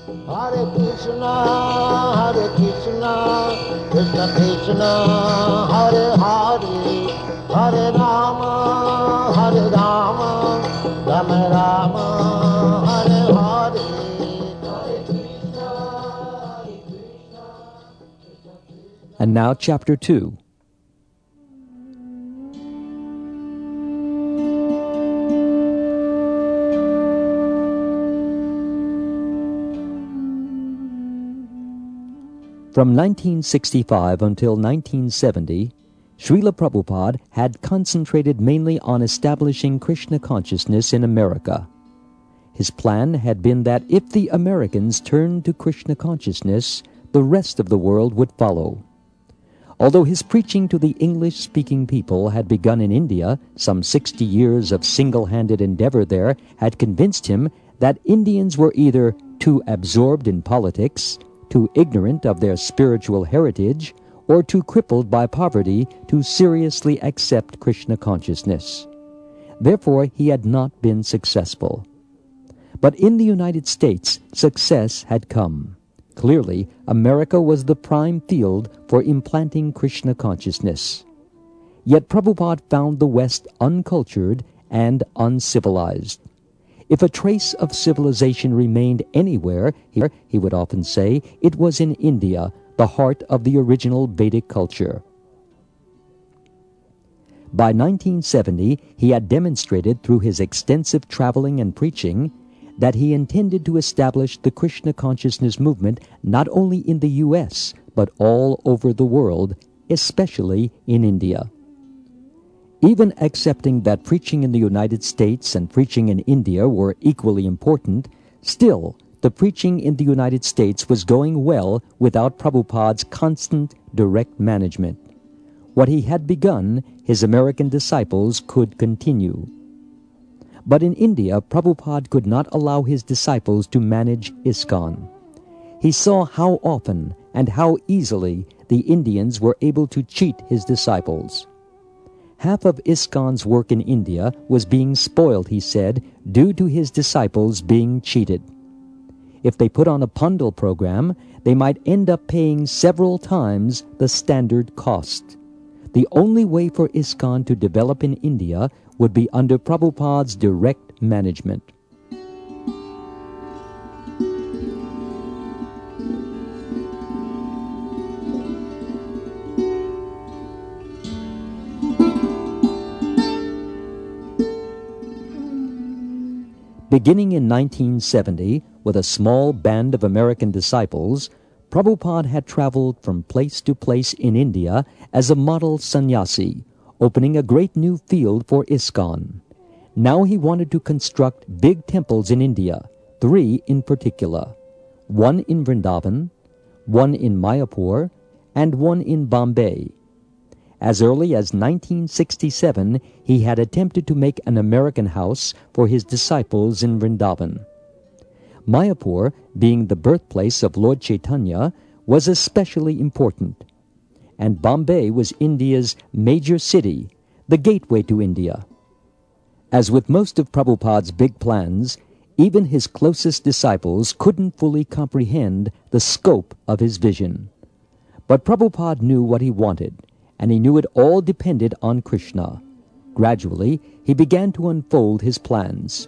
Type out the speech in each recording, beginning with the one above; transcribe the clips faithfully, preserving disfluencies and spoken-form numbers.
Hare Krishna, Hare Krishna, Krishna Krishna, Hare Hare, Hare Rama, Hare Rama, Rama Rama, Hare Hare. Hare Krishna, Hare Krishna. And now chapter two. From nineteen sixty-five until nineteen seventy, Srila Prabhupada had concentrated mainly on establishing Krishna consciousness in America. His plan had been that if the Americans turned to Krishna consciousness, the rest of the world would follow. Although his preaching to the English-speaking people had begun in India, some sixty years of single-handed endeavor there had convinced him that Indians were either too absorbed in politics, too ignorant of their spiritual heritage, or too crippled by poverty to seriously accept Krishna consciousness. Therefore, he had not been successful. But in the United States, success had come. Clearly, America was the prime field for implanting Krishna consciousness. Yet Prabhupada found the West uncultured and uncivilized. If a trace of civilization remained anywhere, he would often say, it was in India, the heart of the original Vedic culture. By nineteen seventy, he had demonstrated through his extensive traveling and preaching that he intended to establish the Krishna consciousness movement not only in the U S, but all over the world, especially in India. Even accepting that preaching in the United States and preaching in India were equally important, still, the preaching in the United States was going well without Prabhupada's constant, direct management. What he had begun, his American disciples could continue. But in India, Prabhupada could not allow his disciples to manage ISKCON. He saw how often and how easily the Indians were able to cheat his disciples. Half of ISKCON's work in India was being spoiled, he said, due to his disciples being cheated. If they put on a Pandal program, they might end up paying several times the standard cost. The only way for ISKCON to develop in India would be under Prabhupada's direct management. Beginning in nineteen seventy, with a small band of American disciples, Prabhupada had traveled from place to place in India as a model sannyasi, opening a great new field for ISKCON. Now he wanted to construct big temples in India, three in particular, one in Vrindavan, one in Mayapur, and one in Bombay. As early as nineteen sixty-seven, he had attempted to make an American house for his disciples in Vrindavan. Mayapur, being the birthplace of Lord Chaitanya, was especially important. And Bombay was India's major city, the gateway to India. As with most of Prabhupada's big plans, even his closest disciples couldn't fully comprehend the scope of his vision. But Prabhupada knew what he wanted, and he knew it all depended on Krishna. Gradually, he began to unfold his plans.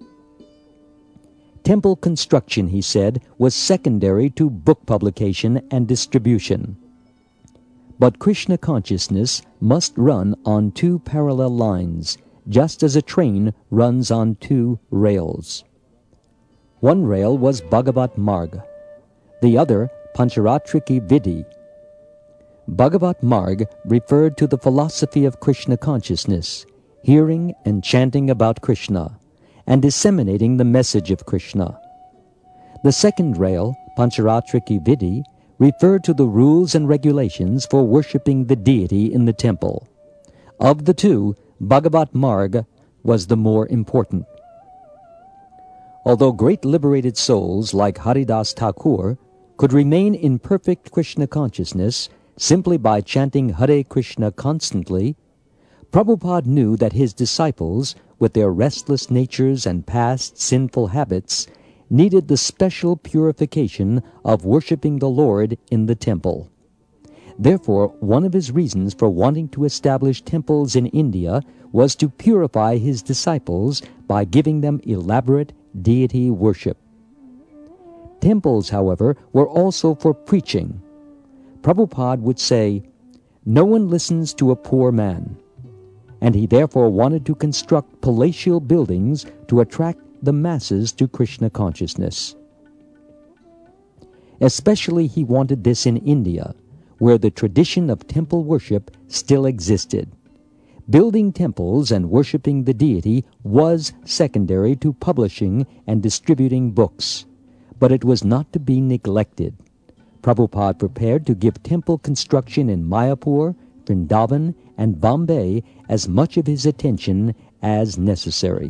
Temple construction, he said, was secondary to book publication and distribution. But Krishna consciousness must run on two parallel lines, just as a train runs on two rails. One rail was Bhagavat Marg, the other Pancharatriki Vidhi. Bhagavat Marg referred to the philosophy of Krishna consciousness, hearing and chanting about Krishna, and disseminating the message of Krishna. The second rail, Pancharatriki Vidhi, referred to the rules and regulations for worshipping the deity in the temple. Of the two, Bhagavat Marg was the more important. Although great liberated souls like Haridas Thakur could remain in perfect Krishna consciousness simply by chanting Hare Krishna constantly, Prabhupada knew that his disciples, with their restless natures and past sinful habits, needed the special purification of worshiping the Lord in the temple. Therefore, one of his reasons for wanting to establish temples in India was to purify his disciples by giving them elaborate deity worship. Temples, however, were also for preaching. Prabhupada would say, "No one listens to a poor man," and he therefore wanted to construct palatial buildings to attract the masses to Krishna consciousness. Especially he wanted this in India, where the tradition of temple worship still existed. Building temples and worshipping the deity was secondary to publishing and distributing books, but it was not to be neglected. Prabhupada prepared to give temple construction in Mayapur, Vrindavan, and Bombay as much of his attention as necessary.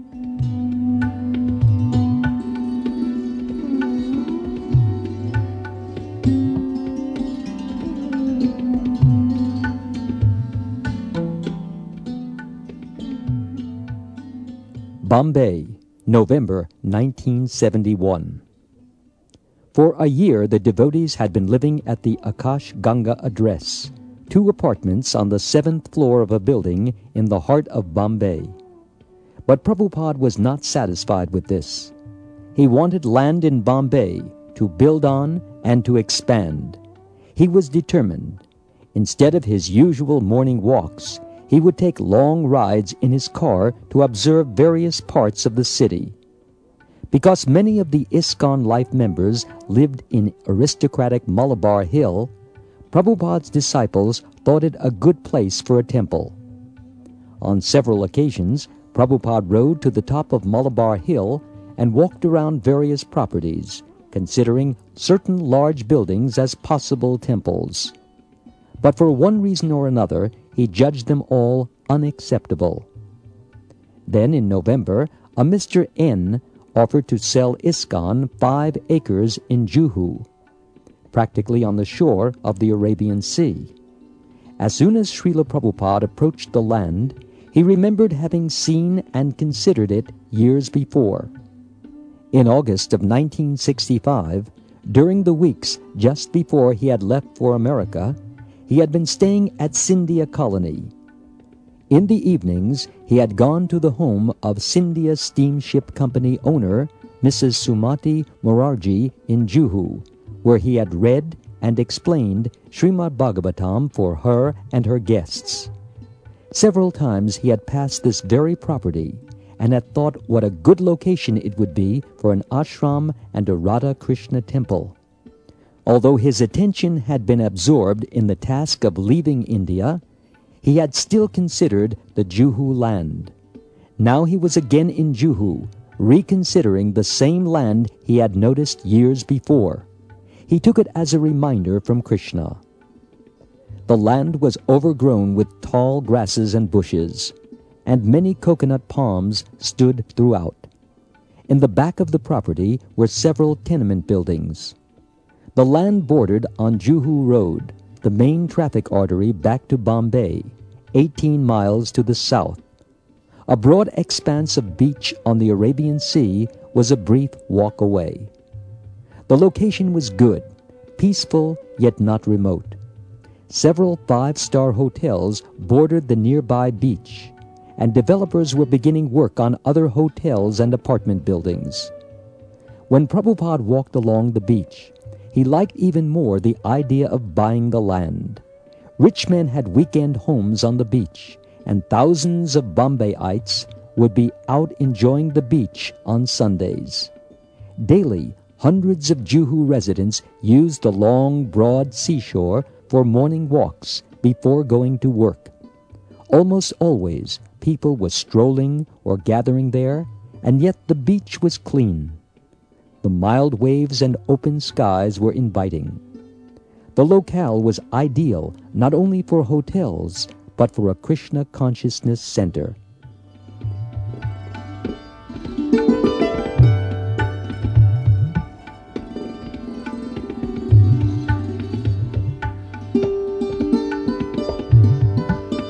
Bombay, November nineteen seventy-one. For a year the devotees had been living at the Akash Ganga address, two apartments on the seventh floor of a building in the heart of Bombay. But Prabhupada was not satisfied with this. He wanted land in Bombay to build on and to expand. He was determined. Instead of his usual morning walks, he would take long rides in his car to observe various parts of the city. Because many of the ISKCON Life members lived in aristocratic Malabar Hill, Prabhupada's disciples thought it a good place for a temple. On several occasions, Prabhupada rode to the top of Malabar Hill and walked around various properties, considering certain large buildings as possible temples. But for one reason or another, he judged them all unacceptable. Then in November, a Mister N offered to sell ISKCON five acres in Juhu, practically on the shore of the Arabian Sea. As soon as Srila Prabhupada approached the land, he remembered having seen and considered it years before. In August of nineteen sixty-five, during the weeks just before he had left for America, he had been staying at Scindia Colony. In the evenings, he had gone to the home of Scindia Steamship Company owner, Missus Sumati Morarji in Juhu, where he had read and explained Srimad Bhagavatam for her and her guests. Several times he had passed this very property and had thought what a good location it would be for an ashram and a Radha Krishna temple. Although his attention had been absorbed in the task of leaving India, he had still considered the Juhu land. Now he was again in Juhu, reconsidering the same land he had noticed years before. He took it as a reminder from Krishna. The land was overgrown with tall grasses and bushes, and many coconut palms stood throughout. In the back of the property were several tenement buildings. The land bordered on Juhu Road, the main traffic artery back to Bombay, eighteen miles to the south. A broad expanse of beach on the Arabian Sea was a brief walk away. The location was good, peaceful yet not remote. Several five-star hotels bordered the nearby beach, and developers were beginning work on other hotels and apartment buildings. When Prabhupada walked along the beach, he liked even more the idea of buying the land. Rich men had weekend homes on the beach, and thousands of Bombayites would be out enjoying the beach on Sundays. Daily, hundreds of Juhu residents used the long, broad seashore for morning walks before going to work. Almost always, people were strolling or gathering there, and yet the beach was clean. The mild waves and open skies were inviting. The locale was ideal not only for hotels, but for a Krishna consciousness center.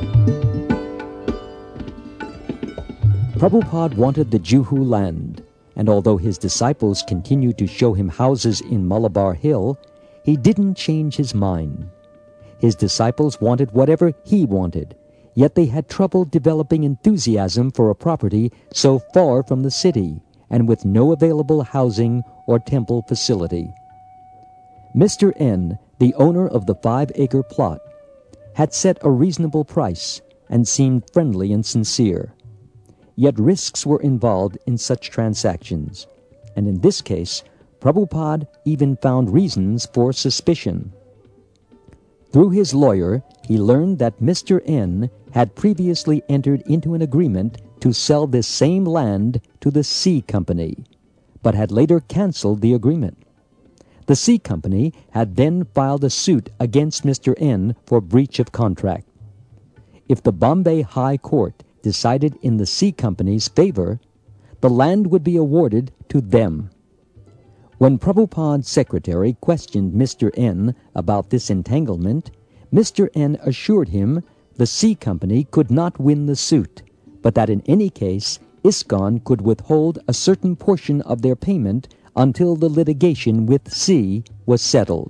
Prabhupada wanted the Juhu land, and although his disciples continued to show him houses in Malabar Hill, he didn't change his mind. His disciples wanted whatever he wanted, yet they had trouble developing enthusiasm for a property so far from the city and with no available housing or temple facility. Mister N, the owner of the five-acre plot, had set a reasonable price and seemed friendly and sincere. Yet risks were involved in such transactions, and in this case, Prabhupada even found reasons for suspicion. Through his lawyer, he learned that Mister N had previously entered into an agreement to sell this same land to the C Company, but had later canceled the agreement. The C Company had then filed a suit against Mister N for breach of contract. If the Bombay High Court decided in the C Company's favor, the land would be awarded to them. When Prabhupada's secretary questioned Mister N about this entanglement, Mister N assured him the C Company could not win the suit, but that in any case ISKCON could withhold a certain portion of their payment until the litigation with C was settled.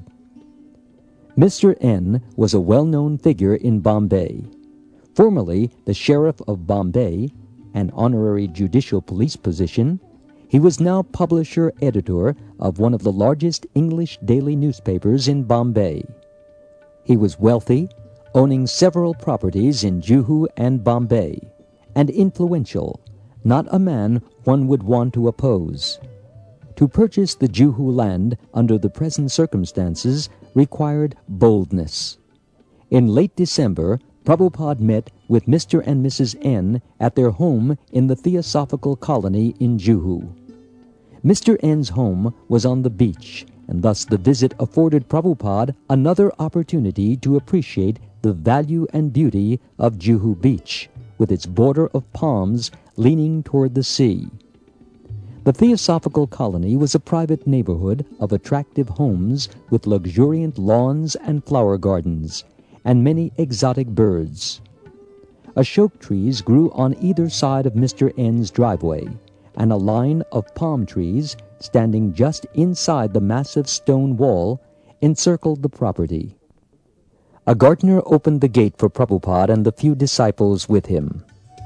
Mister N was a well-known figure in Bombay. Formerly the Sheriff of Bombay, an honorary judicial police position, he was now publisher-editor of one of the largest English daily newspapers in Bombay. He was wealthy, owning several properties in Juhu and Bombay, and influential, not a man one would want to oppose. To purchase the Juhu land under the present circumstances required boldness. In late December, Prabhupada met with Mister and Missus N at their home in the Theosophical Colony in Juhu. Mister N's home was on the beach, and thus the visit afforded Prabhupada another opportunity to appreciate the value and beauty of Juhu Beach, with its border of palms leaning toward the sea. The Theosophical Colony was a private neighborhood of attractive homes with luxuriant lawns and flower gardens, and many exotic birds. Ashok trees grew on either side of Mister N's driveway, and a line of palm trees, standing just inside the massive stone wall, encircled the property. A gardener opened the gate for Prabhupada and the few disciples with him.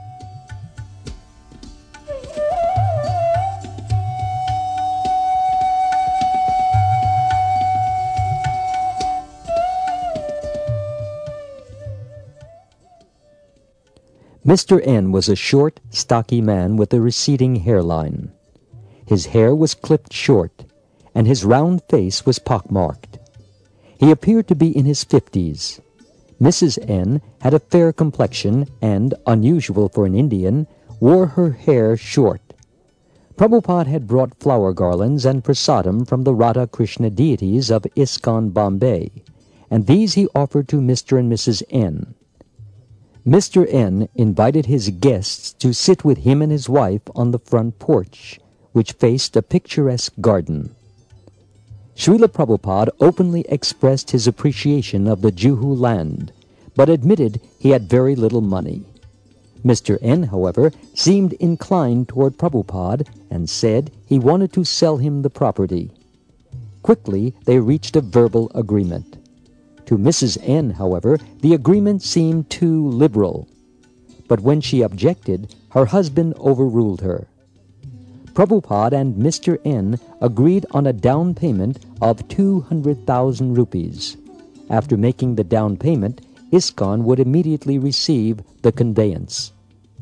Mister N was a short, stocky man with a receding hairline. His hair was clipped short, and his round face was pockmarked. He appeared to be in his fifties. Missus N had a fair complexion and, unusual for an Indian, wore her hair short. Prabhupada had brought flower garlands and prasadam from the Radha Krishna deities of ISKCON Bombay, and these he offered to Mister and Missus N. Mister N invited his guests to sit with him and his wife on the front porch, which faced a picturesque garden. Srila Prabhupada openly expressed his appreciation of the Juhu land, but admitted he had very little money. Mister N, however, seemed inclined toward Prabhupada and said he wanted to sell him the property. Quickly they reached a verbal agreement. To Missus N, however, the agreement seemed too liberal. But when she objected, her husband overruled her. Prabhupada and Mister N agreed on a down payment of two hundred thousand rupees. After making the down payment, ISKCON would immediately receive the conveyance.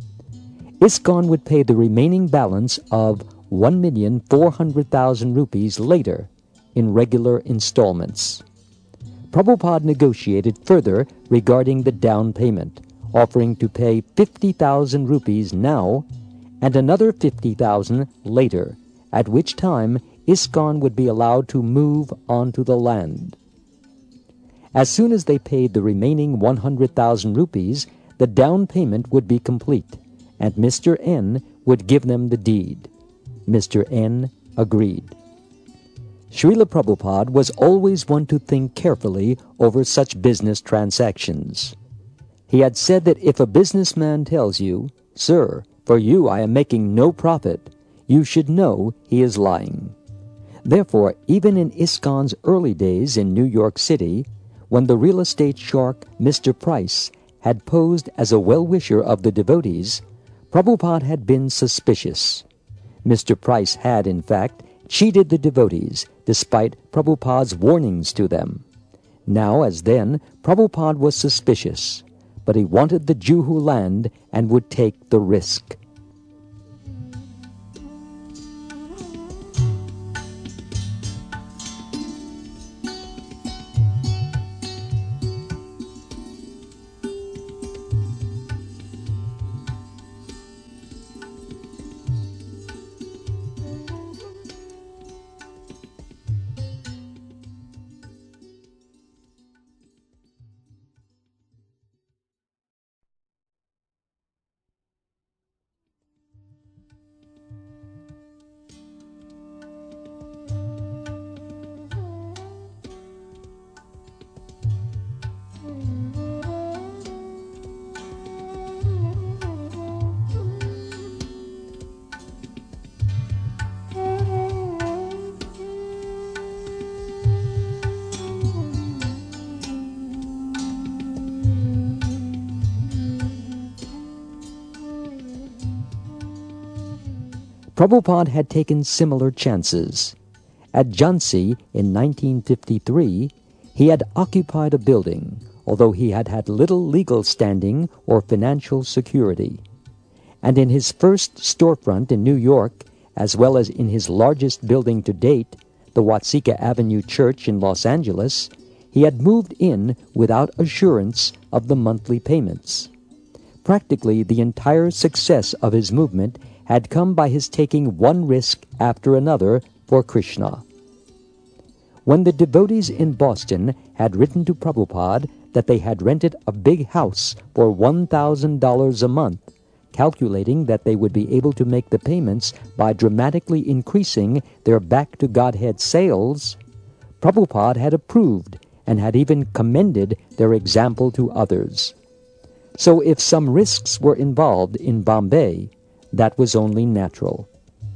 ISKCON would pay the remaining balance of one million four hundred thousand rupees later in regular installments. Prabhupada negotiated further regarding the down payment, offering to pay fifty thousand rupees now and another fifty thousand later, at which time ISKCON would be allowed to move onto the land. As soon as they paid the remaining one hundred thousand rupees, the down payment would be complete, and Mister N would give them the deed. Mister N agreed. Srila Prabhupada was always one to think carefully over such business transactions. He had said that if a businessman tells you, "Sir, for you I am making no profit," you should know he is lying. Therefore, even in ISKCON's early days in New York City, when the real estate shark Mister Price had posed as a well-wisher of the devotees, Prabhupada had been suspicious. Mister Price had, in fact, cheated the devotees despite Prabhupada's warnings to them. Now, as then, Prabhupada was suspicious, but he wanted the Juhu land and would take the risk. Prabhupada had taken similar chances. At Jhansi in nineteen fifty-three, he had occupied a building, although he had had little legal standing or financial security. And in his first storefront in New York, as well as in his largest building to date, the Watseka Avenue Church in Los Angeles, he had moved in without assurance of the monthly payments. Practically the entire success of his movement had come by his taking one risk after another for Krishna. When the devotees in Boston had written to Prabhupada that they had rented a big house for one thousand dollars a month, calculating that they would be able to make the payments by dramatically increasing their Back to Godhead sales, Prabhupada had approved and had even commended their example to others. So if some risks were involved in Bombay, that was only natural.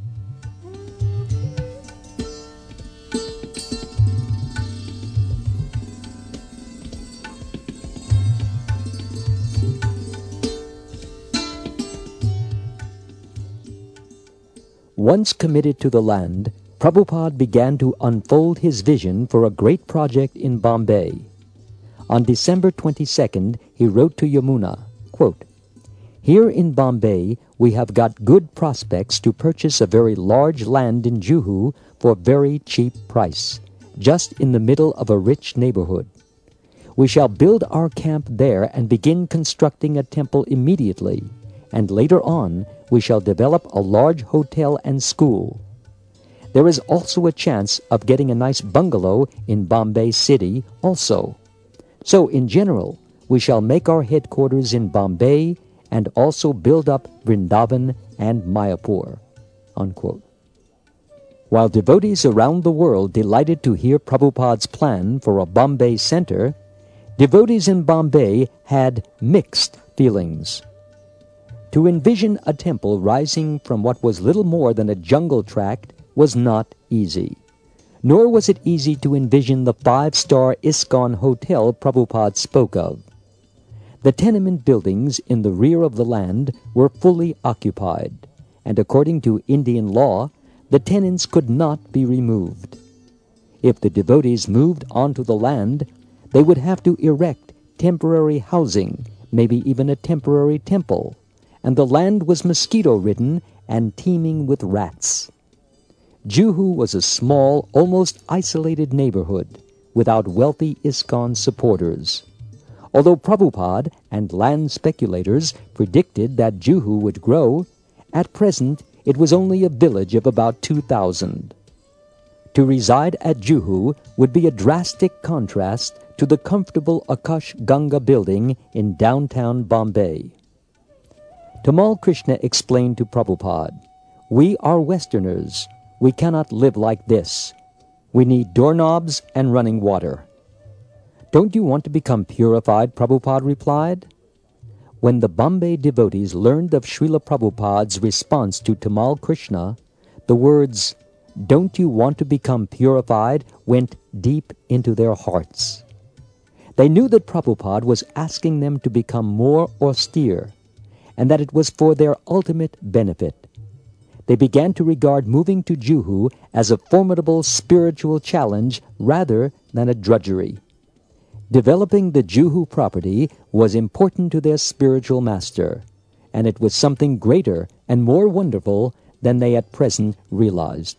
Once committed to the land, Prabhupada began to unfold his vision for a great project in Bombay. On December twenty-second, he wrote to Yamuna, quote, "Here in Bombay, we have got good prospects to purchase a very large land in Juhu for very cheap price, just in the middle of a rich neighborhood. We shall build our camp there and begin constructing a temple immediately, and later on we shall develop a large hotel and school. There is also a chance of getting a nice bungalow in Bombay City also. So in general, we shall make our headquarters in Bombay and also build up Vrindavan and Mayapur." Unquote. While devotees around the world delighted to hear Prabhupada's plan for a Bombay center, devotees in Bombay had mixed feelings. To envision a temple rising from what was little more than a jungle tract was not easy. Nor was it easy to envision the five-star ISKCON hotel Prabhupada spoke of. The tenement buildings in the rear of the land were fully occupied, and according to Indian law, the tenants could not be removed. If the devotees moved onto the land, they would have to erect temporary housing, maybe even a temporary temple, and the land was mosquito-ridden and teeming with rats. Juhu was a small, almost isolated neighborhood without wealthy ISKCON supporters. Although Prabhupada and land speculators predicted that Juhu would grow, at present it was only a village of about two thousand. To reside at Juhu would be a drastic contrast to the comfortable Akash Ganga building in downtown Bombay. Tamal Krishna explained to Prabhupada, "We are Westerners. We cannot live like this. We need doorknobs and running water." "Don't you want to become purified?" Prabhupada replied. When the Bombay devotees learned of Srila Prabhupada's response to Tamal Krishna, The words, "Don't you want to become purified?" went deep into their hearts. They knew that Prabhupada was asking them to become more austere, and that it was for their ultimate benefit. They began to regard moving to Juhu as a formidable spiritual challenge rather than a drudgery. Developing the Juhu property was important to their spiritual master, and it was something greater and more wonderful than they at present realized.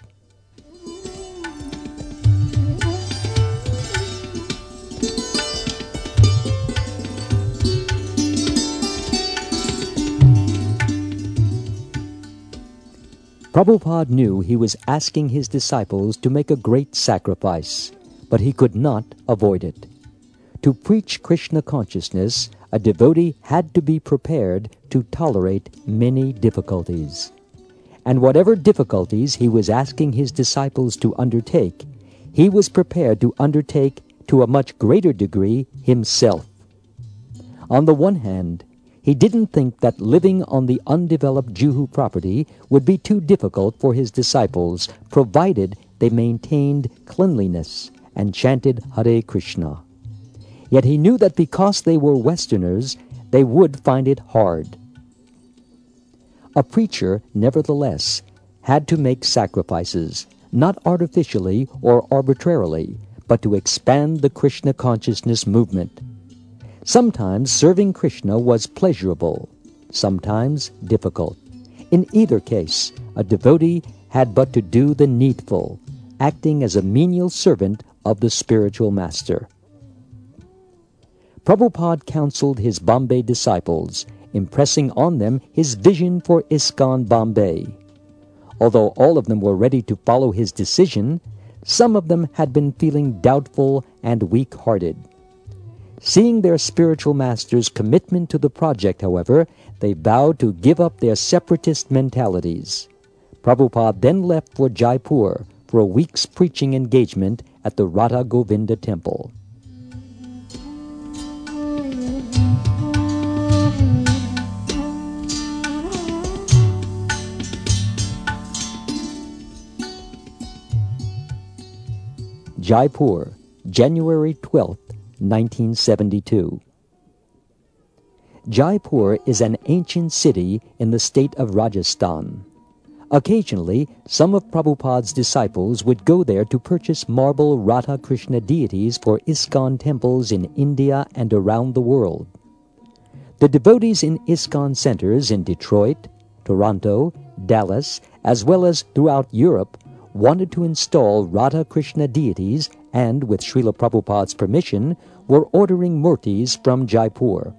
Prabhupada knew he was asking his disciples to make a great sacrifice, but he could not avoid it. To preach Krishna consciousness, a devotee had to be prepared to tolerate many difficulties. And whatever difficulties he was asking his disciples to undertake, he was prepared to undertake to a much greater degree himself. On the one hand, he didn't think that living on the undeveloped Juhu property would be too difficult for his disciples, provided they maintained cleanliness and chanted Hare Krishna. Yet he knew that because they were Westerners, they would find it hard. A preacher, nevertheless, had to make sacrifices, not artificially or arbitrarily, but to expand the Krishna consciousness movement. Sometimes serving Krishna was pleasurable, sometimes difficult. In either case, a devotee had but to do the needful, acting as a menial servant of the spiritual master. Prabhupada counseled his Bombay disciples, impressing on them his vision for ISKCON Bombay. Although all of them were ready to follow his decision, some of them had been feeling doubtful and weak-hearted. Seeing their spiritual master's commitment to the project, however, they vowed to give up their separatist mentalities. Prabhupada then left for Jaipur for a week's preaching engagement at the Radha Govinda temple. Jaipur, January twelfth, nineteen seventy-two. Jaipur is an ancient city in the state of Rajasthan. Occasionally, some of Prabhupada's disciples would go there to purchase marble Radha Krishna deities for ISKCON temples in India and around the world. The devotees in ISKCON centers in Detroit, Toronto, Dallas, as well as throughout Europe wanted to install Radha Krishna deities and, with Srila Prabhupada's permission, were ordering murtis from Jaipur.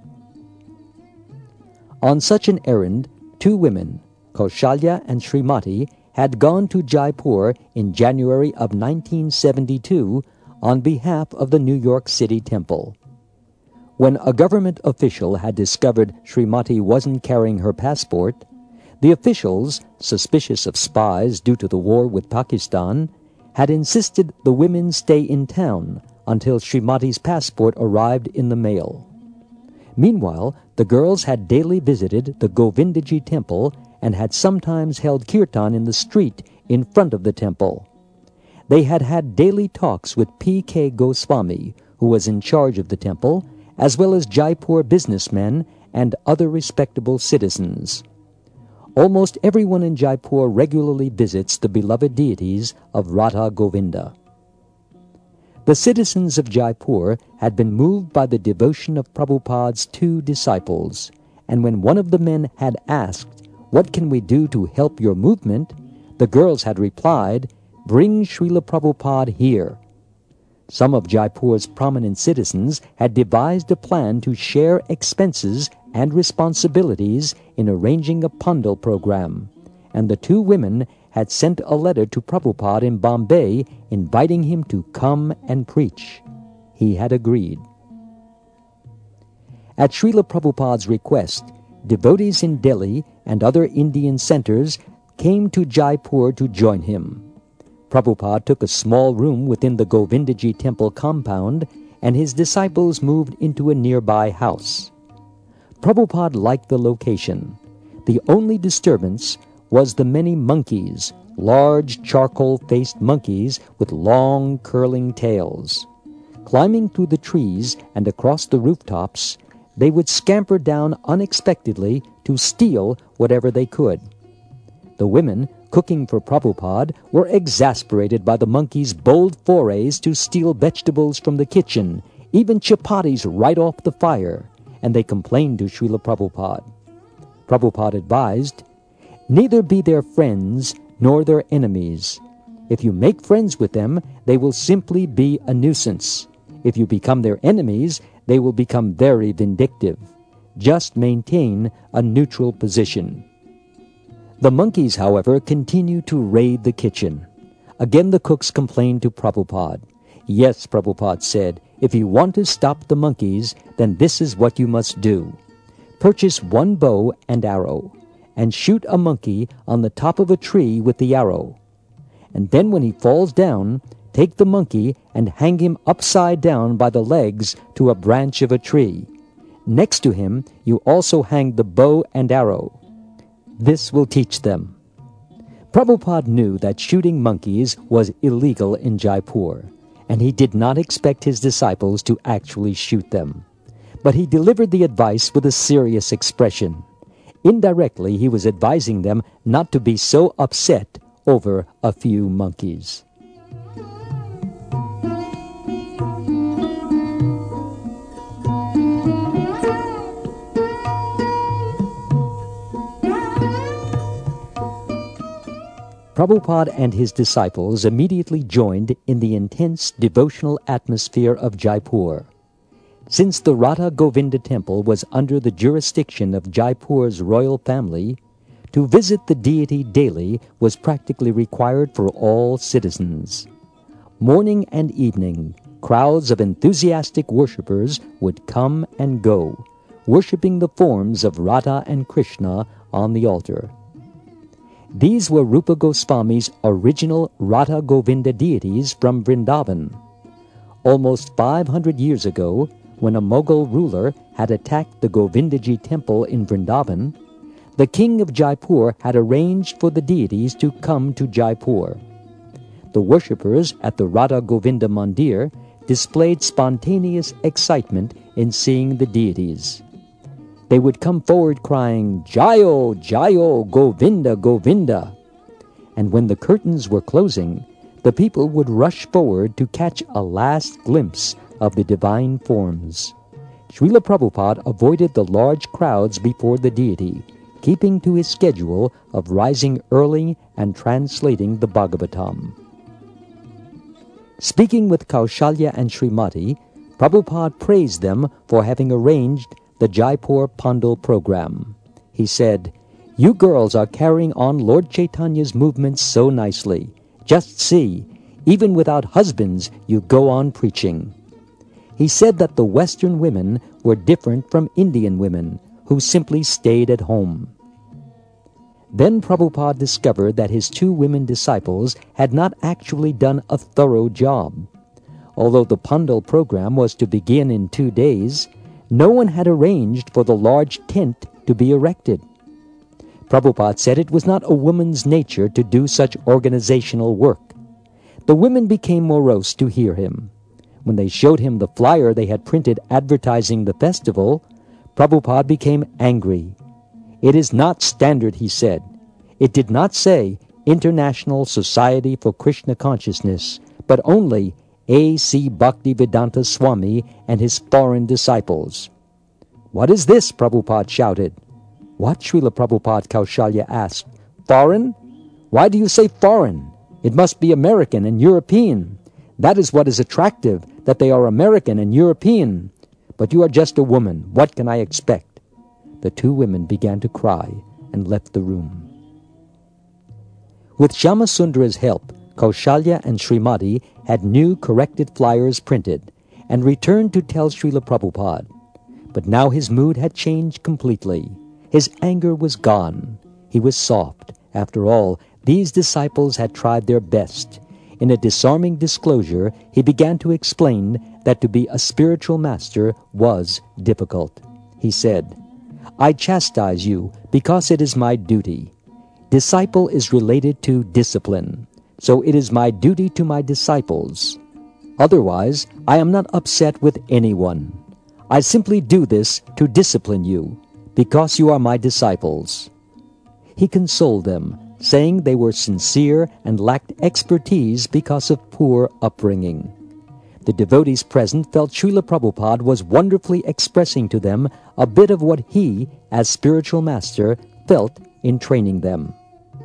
On such an errand, two women, Kaushalya and Srimati, had gone to Jaipur in January of nineteen seventy-two on behalf of the New York City temple. When a government official had discovered Srimati wasn't carrying her passport, the officials, suspicious of spies due to the war with Pakistan, had insisted the women stay in town until Srimati's passport arrived in the mail. Meanwhile, the girls had daily visited the Govindaji temple and had sometimes held kirtan in the street in front of the temple. They had had daily talks with P K Goswami, who was in charge of the temple, as well as Jaipur businessmen and other respectable citizens. Almost everyone in Jaipur regularly visits the beloved deities of Radha Govinda. The citizens of Jaipur had been moved by the devotion of Prabhupada's two disciples, and when one of the men had asked, "What can we do to help your movement?" the girls had replied, "Bring Srila Prabhupada here." Some of Jaipur's prominent citizens had devised a plan to share expenses and responsibilities in arranging a Pandal program, and the two women had sent a letter to Prabhupada in Bombay inviting him to come and preach. He had agreed. At Srila Prabhupada's request, devotees in Delhi and other Indian centers came to Jaipur to join him. Prabhupada took a small room within the Govindaji temple compound, and his disciples moved into a nearby house. Prabhupada liked the location. The only disturbance was the many monkeys, large charcoal-faced monkeys with long curling tails. Climbing through the trees and across the rooftops, they would scamper down unexpectedly to steal whatever they could. The women, cooking for Prabhupada, were exasperated by the monkeys' bold forays to steal vegetables from the kitchen, even chapatis right off the fire, and they complained to Srila Prabhupada. Prabhupada advised, "Neither be their friends nor their enemies. If you make friends with them, they will simply be a nuisance. If you become their enemies, they will become very vindictive. Just maintain a neutral position." The monkeys, however, continued to raid the kitchen. Again the cooks complained to Prabhupada. "Yes," Prabhupada said, "if you want to stop the monkeys, then this is what you must do. Purchase one bow and arrow, and shoot a monkey on the top of a tree with the arrow. And then when he falls down, take the monkey and hang him upside down by the legs to a branch of a tree. Next to him you also hang the bow and arrow. This will teach them." Prabhupada knew that shooting monkeys was illegal in Jaipur, and he did not expect his disciples to actually shoot them. But he delivered the advice with a serious expression. Indirectly, he was advising them not to be so upset over a few monkeys. Prabhupada and his disciples immediately joined in the intense devotional atmosphere of Jaipur. Since the Radha Govinda temple was under the jurisdiction of Jaipur's royal family, to visit the deity daily was practically required for all citizens. Morning and evening, crowds of enthusiastic worshippers would come and go, worshipping the forms of Radha and Krishna on the altar. These were Rupa Goswami's original Radha Govinda deities from Vrindavan. Almost five hundred years ago, when a Mughal ruler had attacked the Govindaji temple in Vrindavan, the king of Jaipur had arranged for the deities to come to Jaipur. The worshippers at the Radha Govinda Mandir displayed spontaneous excitement in seeing the deities. They would come forward crying, "Jayo, Jayo, Govinda, Govinda." And when the curtains were closing, the people would rush forward to catch a last glimpse of the divine forms. Srila Prabhupada avoided the large crowds before the deity, keeping to his schedule of rising early and translating the Bhagavatam. Speaking with Kaushalya and Srimati, Prabhupada praised them for having arranged the Jaipur Pandal program. He said, "You girls are carrying on Lord Chaitanya's movements so nicely. Just see, even without husbands, you go on preaching." He said that the Western women were different from Indian women, who simply stayed at home. Then Prabhupada discovered that his two women disciples had not actually done a thorough job. Although the Pandal program was to begin in two days, no one had arranged for the large tent to be erected. Prabhupada said it was not a woman's nature to do such organizational work. The women became morose to hear him. When they showed him the flyer they had printed advertising the festival, Prabhupada became angry. "It is not standard," he said. It did not say International Society for Krishna Consciousness, but only A C Bhaktivedanta Swami and his foreign disciples. "What is this?" Prabhupada shouted. "What?" Srila Prabhupada Kaushalya asked. "Foreign? Why do you say foreign? It must be American and European. That is what is attractive, that they are American and European. But you are just a woman. What can I expect?" The two women began to cry and left the room. With Shyamasundara's help, Kaushalya and Srimati had new corrected flyers printed and returned to tell Srila Prabhupada. But now his mood had changed completely. His anger was gone. He was soft. After all, these disciples had tried their best. In a disarming disclosure, he began to explain that to be a spiritual master was difficult. He said, "I chastise you because it is my duty. disciple is related to discipline, so it is my duty to my disciples. Otherwise, I am not upset with anyone. I simply do this to discipline you, because you are my disciples." He consoled them, saying they were sincere and lacked expertise because of poor upbringing. The devotees present felt Srila Prabhupada was wonderfully expressing to them a bit of what he, as spiritual master, felt in training them.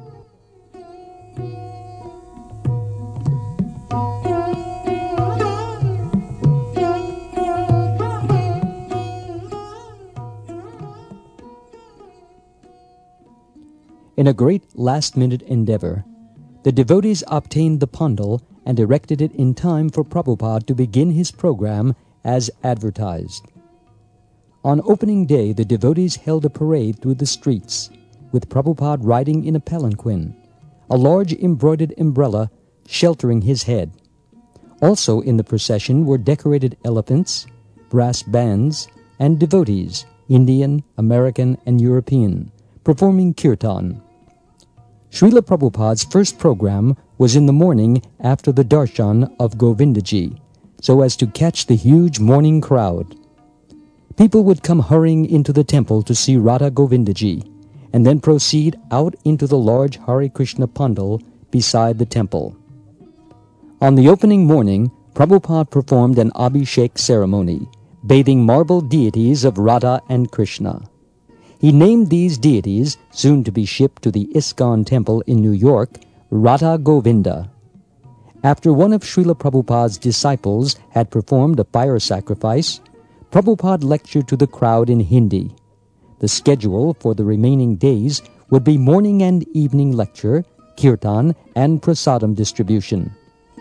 In a great last-minute endeavor, the devotees obtained the pandal and erected it in time for Prabhupada to begin his program as advertised. On opening day, the devotees held a parade through the streets, with Prabhupada riding in a palanquin, a large embroidered umbrella sheltering his head. Also in the procession were decorated elephants, brass bands, and devotees, Indian, American, and European, performing kirtan. Srila Prabhupada's first program was in the morning after the darshan of Govindaji, so as to catch the huge morning crowd. People would come hurrying into the temple to see Radha Govindaji, and then proceed out into the large Hare Krishna pandal beside the temple. On the opening morning, Prabhupada performed an Abhishek ceremony, bathing marble deities of Radha and Krishna. He named these deities, soon to be shipped to the ISKCON temple in New York, Radha Govinda. After one of Srila Prabhupada's disciples had performed a fire sacrifice, Prabhupada lectured to the crowd in Hindi. The schedule for the remaining days would be morning and evening lecture, kirtan, and prasadam distribution.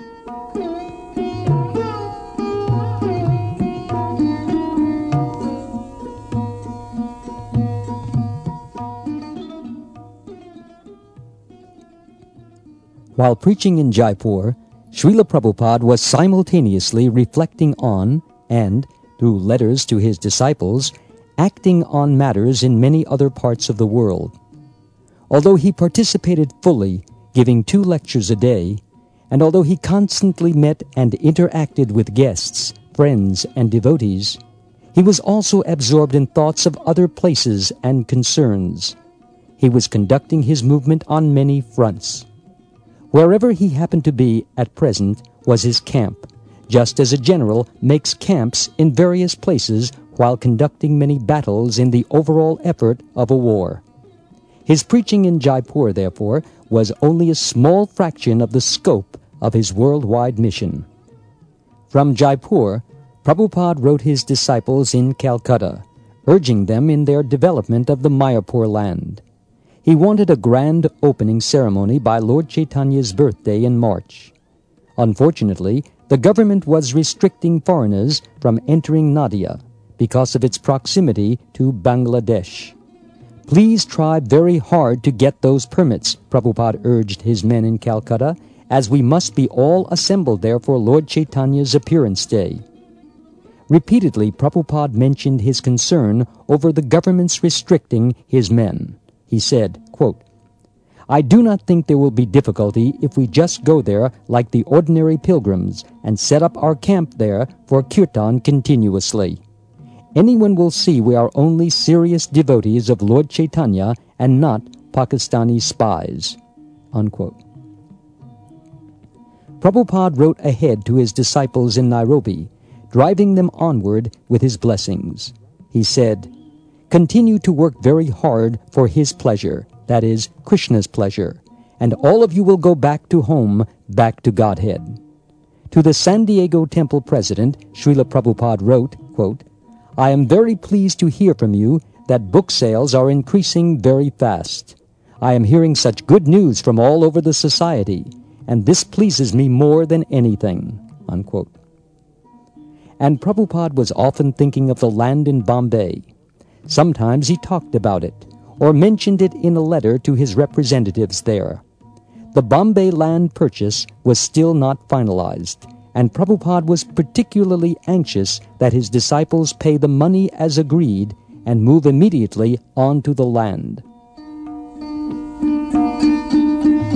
While preaching in Jaipur, Srila Prabhupada was simultaneously reflecting on and, through letters to his disciples, acting on matters in many other parts of the world. Although he participated fully, giving two lectures a day, and although he constantly met and interacted with guests, friends, and devotees, he was also absorbed in thoughts of other places and concerns. He was conducting his movement on many fronts. Wherever he happened to be at present was his camp, just as a general makes camps in various places while conducting many battles in the overall effort of a war. His preaching in Jaipur, therefore, was only a small fraction of the scope of his worldwide mission. From Jaipur, Prabhupada wrote his disciples in Calcutta, urging them in their development of the Mayapur land. He wanted a grand opening ceremony by Lord Chaitanya's birthday in March. Unfortunately, the government was restricting foreigners from entering Nadia because of its proximity to Bangladesh. Please try very hard to get those permits, Prabhupada urged his men in Calcutta, as we must be all assembled there for Lord Chaitanya's appearance day. Repeatedly, Prabhupada mentioned his concern over the government's restricting his men. He said, quote, "I do not think there will be difficulty if we just go there like the ordinary pilgrims and set up our camp there for kirtan continuously. Anyone will see we are only serious devotees of Lord Chaitanya and not Pakistani spies." Unquote. Prabhupada wrote ahead to his disciples in Nairobi, driving them onward with his blessings. He said, "Continue to work very hard for his pleasure, that is, Krishna's pleasure, and all of you will go back to home, back to Godhead." To the San Diego Temple president, Srila Prabhupada wrote, quote, "I am very pleased to hear from you that book sales are increasing very fast. I am hearing such good news from all over the society, and this pleases me more than anything." Unquote. And Prabhupada was often thinking of the land in Bombay. Sometimes he talked about it, or mentioned it in a letter to his representatives there. The Bombay land purchase was still not finalized, and Prabhupada was particularly anxious that his disciples pay the money as agreed and move immediately on to the land.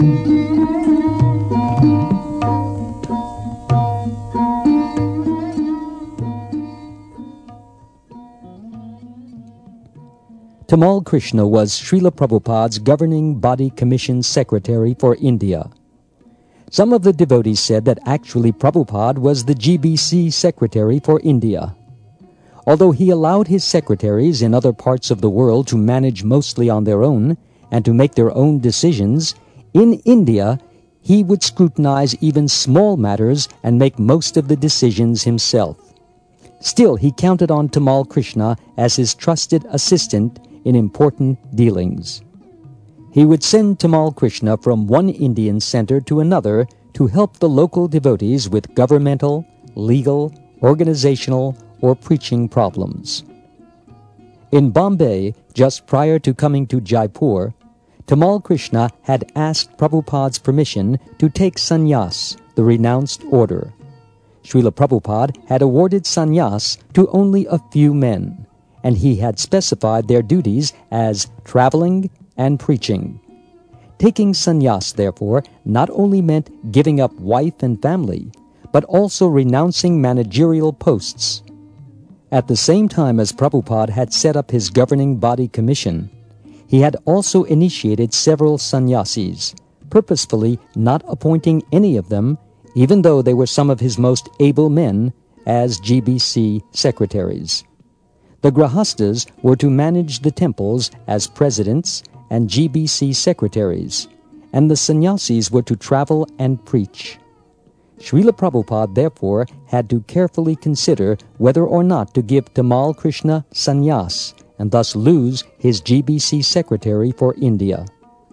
Tamal Krishna was Srila Prabhupada's Governing Body Commission Secretary for India. Some of the devotees said that actually Prabhupada was the G B C Secretary for India. Although he allowed his secretaries in other parts of the world to manage mostly on their own and to make their own decisions, in India he would scrutinize even small matters and make most of the decisions himself. Still, he counted on Tamal Krishna as his trusted assistant in important dealings. He would send Tamal Krishna from one Indian center to another to help the local devotees with governmental, legal, organizational, or preaching problems. In Bombay, just prior to coming to Jaipur, Tamal Krishna had asked Prabhupada's permission to take sannyas, the renounced order. Srila Prabhupada had awarded sannyas to only a few men, and he had specified their duties as traveling and preaching. Taking sannyas, therefore, not only meant giving up wife and family, but also renouncing managerial posts. At the same time as Prabhupada had set up his governing body commission, he had also initiated several sannyasis, purposefully not appointing any of them, even though they were some of his most able men, as G B C secretaries. The Grahastas were to manage the temples as presidents and G B C secretaries, and the sannyasis were to travel and preach. Srila Prabhupada, therefore, had to carefully consider whether or not to give Tamal Krishna sannyas and thus lose his G B C secretary for India.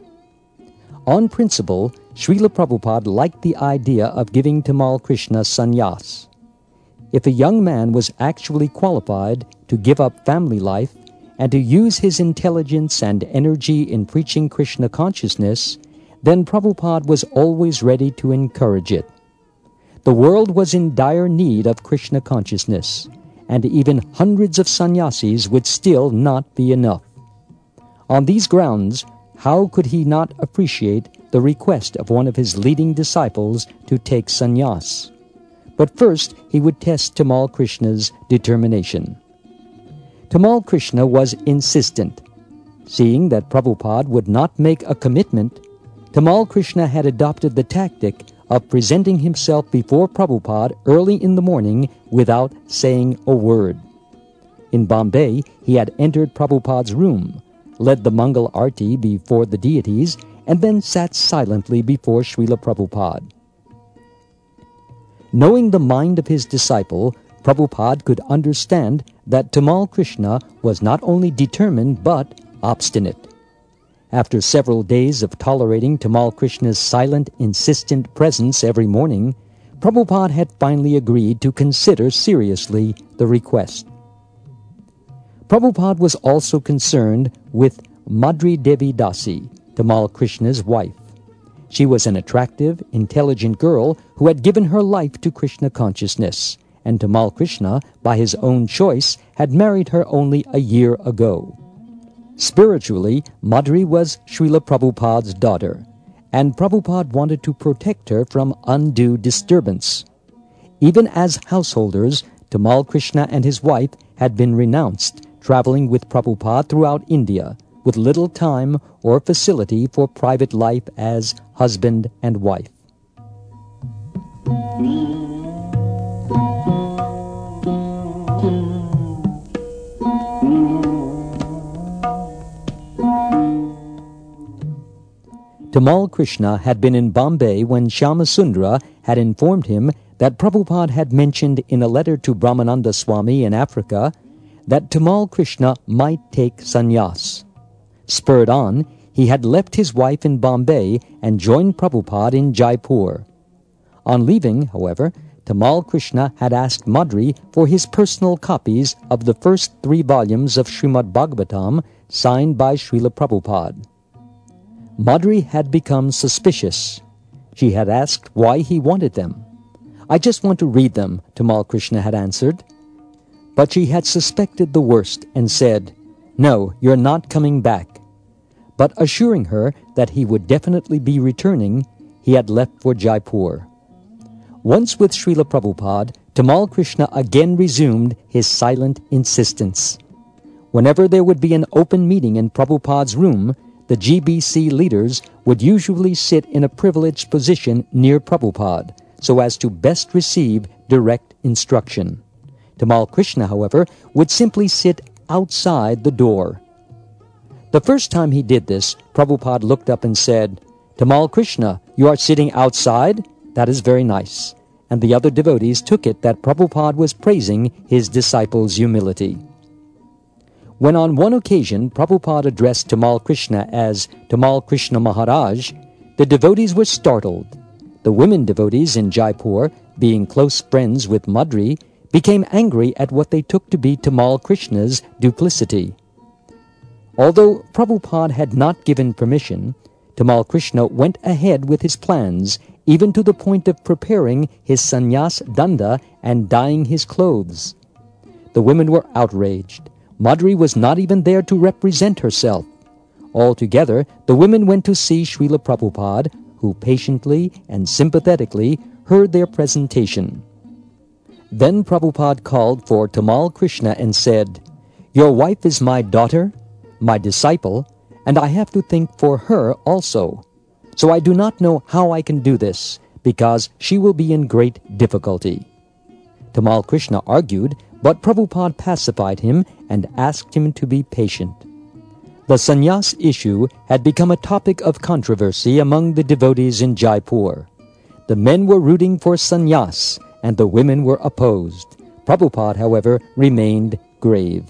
On principle, Srila Prabhupada liked the idea of giving Tamal Krishna sannyas. If a young man was actually qualified to give up family life and to use his intelligence and energy in preaching Krishna consciousness, then Prabhupada was always ready to encourage it. The world was in dire need of Krishna consciousness, and even hundreds of sannyasis would still not be enough. On these grounds, how could he not appreciate the request of one of his leading disciples to take sannyas? But first, he would test Tamal Krishna's determination. Tamal Krishna was insistent. Seeing that Prabhupada would not make a commitment, Tamal Krishna had adopted the tactic of presenting himself before Prabhupada early in the morning without saying a word. In Bombay, he had entered Prabhupada's room, led the Mangal Arti before the deities, and then sat silently before Srila Prabhupada. Knowing the mind of his disciple, Prabhupada could understand that Tamal Krishna was not only determined but obstinate. After several days of tolerating Tamal Krishna's silent, insistent presence every morning, Prabhupada had finally agreed to consider seriously the request. Prabhupada was also concerned with Madri Devi Dasi, Tamal Krishna's wife. She was an attractive, intelligent girl who had given her life to Krishna consciousness, and Tamal Krishna, by his own choice, had married her only a year ago. Spiritually, Madhuri was Srila Prabhupada's daughter, and Prabhupada wanted to protect her from undue disturbance. Even as householders, Tamal Krishna and his wife had been renounced, traveling with Prabhupada throughout India, with little time or facility for private life as husband and wife. Tamal Krishna had been in Bombay when Shyamasundara had informed him that Prabhupada had mentioned in a letter to Brahmananda Swami in Africa that Tamal Krishna might take sannyas. Spurred on, he had left his wife in Bombay and joined Prabhupada in Jaipur. On leaving, however, Tamal Krishna had asked Madhuri for his personal copies of the first three volumes of Srimad Bhagavatam signed by Srila Prabhupada. Madhuri had become suspicious. She had asked why he wanted them. "I just want to read them," Tamal Krishna had answered. But she had suspected the worst and said, "No, you're not coming back." but assuring her that he would definitely be returning, he had left for Jaipur. Once with Srila Prabhupada, Tamal Krishna again resumed his silent insistence. Whenever there would be an open meeting in Prabhupada's room, the G B C leaders would usually sit in a privileged position near Prabhupada, so as to best receive direct instruction. Tamal Krishna, however, would simply sit outside the door. The first time he did this, Prabhupada looked up and said, "Tamal Krishna, you are sitting outside? That is very nice." And the other devotees took it that Prabhupada was praising his disciples' humility. When on one occasion Prabhupada addressed Tamal Krishna as Tamal Krishna Maharaj, the devotees were startled. The women devotees in Jaipur, being close friends with Madri, became angry at what they took to be Tamal Krishna's duplicity. Although Prabhupada had not given permission, Tamal Krishna went ahead with his plans, even to the point of preparing his sannyas danda and dyeing his clothes. The women were outraged. Madri was not even there to represent herself. Altogether, the women went to see Srila Prabhupada, who patiently and sympathetically heard their presentation. Then Prabhupada called for Tamal Krishna and said, "Your wife is my daughter, my disciple, and I have to think for her also. So I do not know how I can do this, because she will be in great difficulty." Tamal Krishna argued, but Prabhupada pacified him and asked him to be patient. The sannyas issue had become a topic of controversy among the devotees in Jaipur. The men were rooting for sannyas, and the women were opposed. Prabhupada, however, remained grave.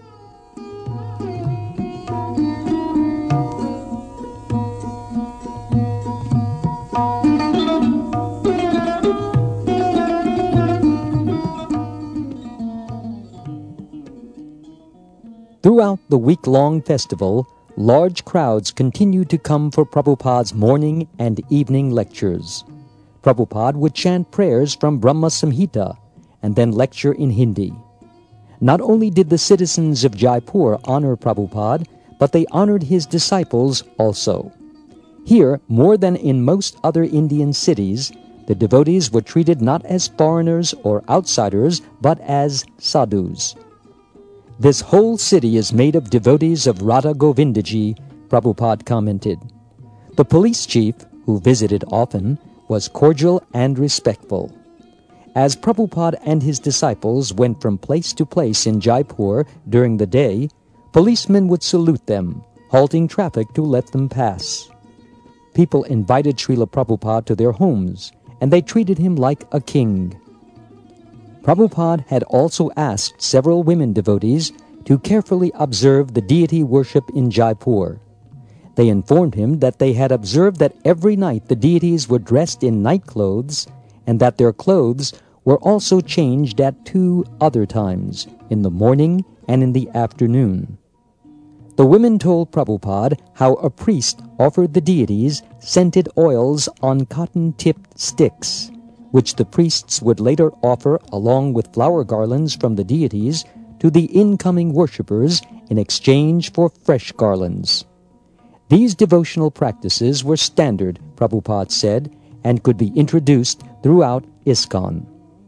Throughout the week-long festival, large crowds continued to come for Prabhupada's morning and evening lectures. Prabhupada would chant prayers from Brahma Samhita and then lecture in Hindi. Not only did the citizens of Jaipur honor Prabhupada, but they honored his disciples also. Here, more than in most other Indian cities, the devotees were treated not as foreigners or outsiders, but as sadhus. "This whole city is made of devotees of Radha Govindaji," Prabhupada commented. The police chief, who visited often, was cordial and respectful. As Prabhupada and his disciples went from place to place in Jaipur during the day, policemen would salute them, halting traffic to let them pass. People invited Srila Prabhupada to their homes, and they treated him like a king. Prabhupada had also asked several women devotees to carefully observe the deity worship in Jaipur. They informed him that they had observed that every night the deities were dressed in night clothes, and that their clothes were also changed at two other times, in the morning and in the afternoon. The women told Prabhupada how a priest offered the deities scented oils on cotton-tipped sticks, which the priests would later offer along with flower garlands from the deities to the incoming worshippers in exchange for fresh garlands. These devotional practices were standard, Prabhupada said, and could be introduced throughout ISKCON.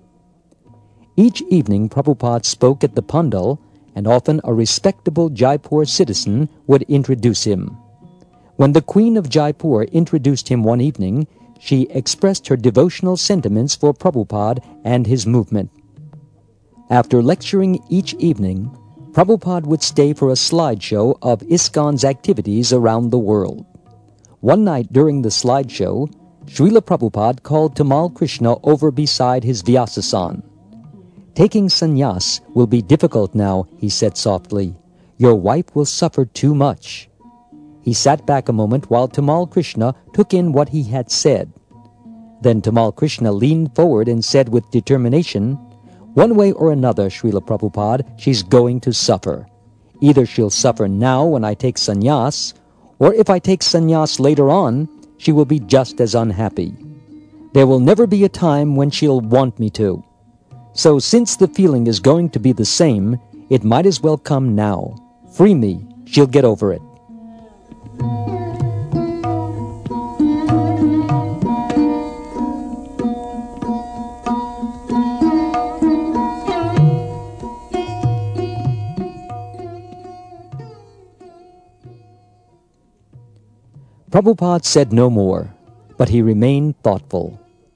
Each evening Prabhupada spoke at the pandal, and often a respectable Jaipur citizen would introduce him. When the Queen of Jaipur introduced him one evening, she expressed her devotional sentiments for Prabhupada and his movement. After lecturing each evening, Prabhupada would stay for a slideshow of ISKCON's activities around the world. One night during the slideshow, Srila Prabhupada called Tamal Krishna over beside his Vyasasan. "Taking sannyas will be difficult now," he said softly. "Your wife will suffer too much." He sat back a moment while Tamal Krishna took in what he had said. Then Tamal Krishna leaned forward and said with determination, "One way or another, Srila Prabhupada, she's going to suffer. Either she'll suffer now when I take sannyas, or if I take sannyas later on, she will be just as unhappy. There will never be a time when she'll want me to. So since the feeling is going to be the same, it might as well come now. Free me, she'll get over it." Prabhupada said no more, but he remained thoughtful.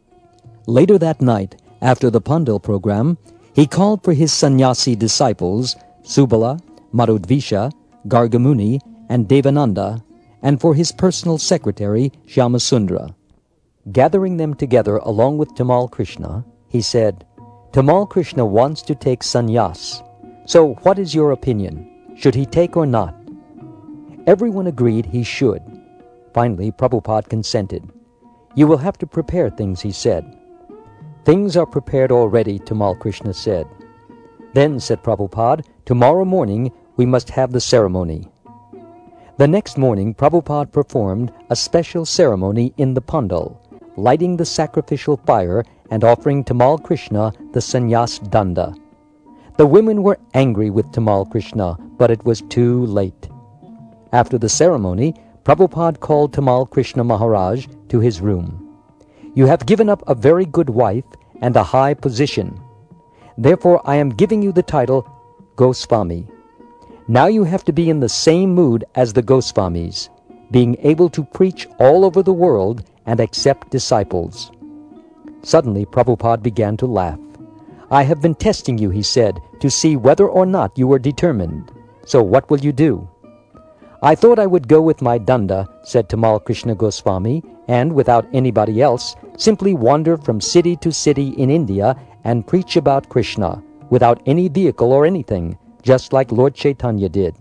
Later that night, after the Pandal program, he called for his sannyasi disciples, Subala, Marudvisha, Gargamuni, and Devananda, and for his personal secretary, Shyamasundra. Gathering them together along with Tamal Krishna, he said, "Tamal Krishna wants to take sannyas. So what is your opinion? Should he take or not?" Everyone agreed he should. Finally, Prabhupada consented. "You will have to prepare things," he said. "Things are prepared already," Tamal Krishna said. "Then," said Prabhupada, "tomorrow morning we must have the ceremony." The next morning, Prabhupada performed a special ceremony in the Pandal, lighting the sacrificial fire and offering Tamal Krishna the sannyas danda. The women were angry with Tamal Krishna, but it was too late. After the ceremony, Prabhupada called Tamal Krishna Maharaj to his room. "You have given up a very good wife and a high position. Therefore I am giving you the title Goswami. Now you have to be in the same mood as the Goswamis, being able to preach all over the world and accept disciples." Suddenly Prabhupada began to laugh. "I have been testing you," he said, "to see whether or not you were determined. So what will you do?" "I thought I would go with my danda," said Tamal Krishna Goswami, "and without anybody else, simply wander from city to city in India and preach about Krishna, without any vehicle or anything, just like Lord Chaitanya did."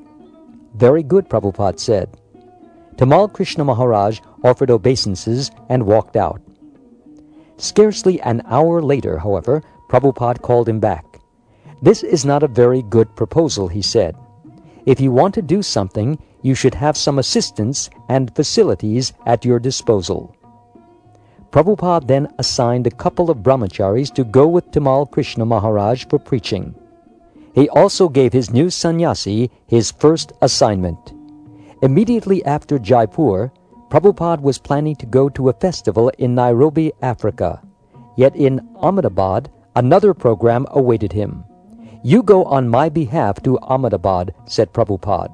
"Very good," Prabhupada said. Tamal Krishna Maharaj offered obeisances and walked out. Scarcely an hour later, however, Prabhupada called him back. "This is not a very good proposal," he said. "If you want to do something, you should have some assistance and facilities at your disposal." Prabhupada then assigned a couple of brahmacharis to go with Tamal Krishna Maharaj for preaching. He also gave his new sannyasi his first assignment. Immediately after Jaipur, Prabhupada was planning to go to a festival in Nairobi, Africa. Yet in Ahmedabad, another program awaited him. "You go on my behalf to Ahmedabad," said Prabhupada.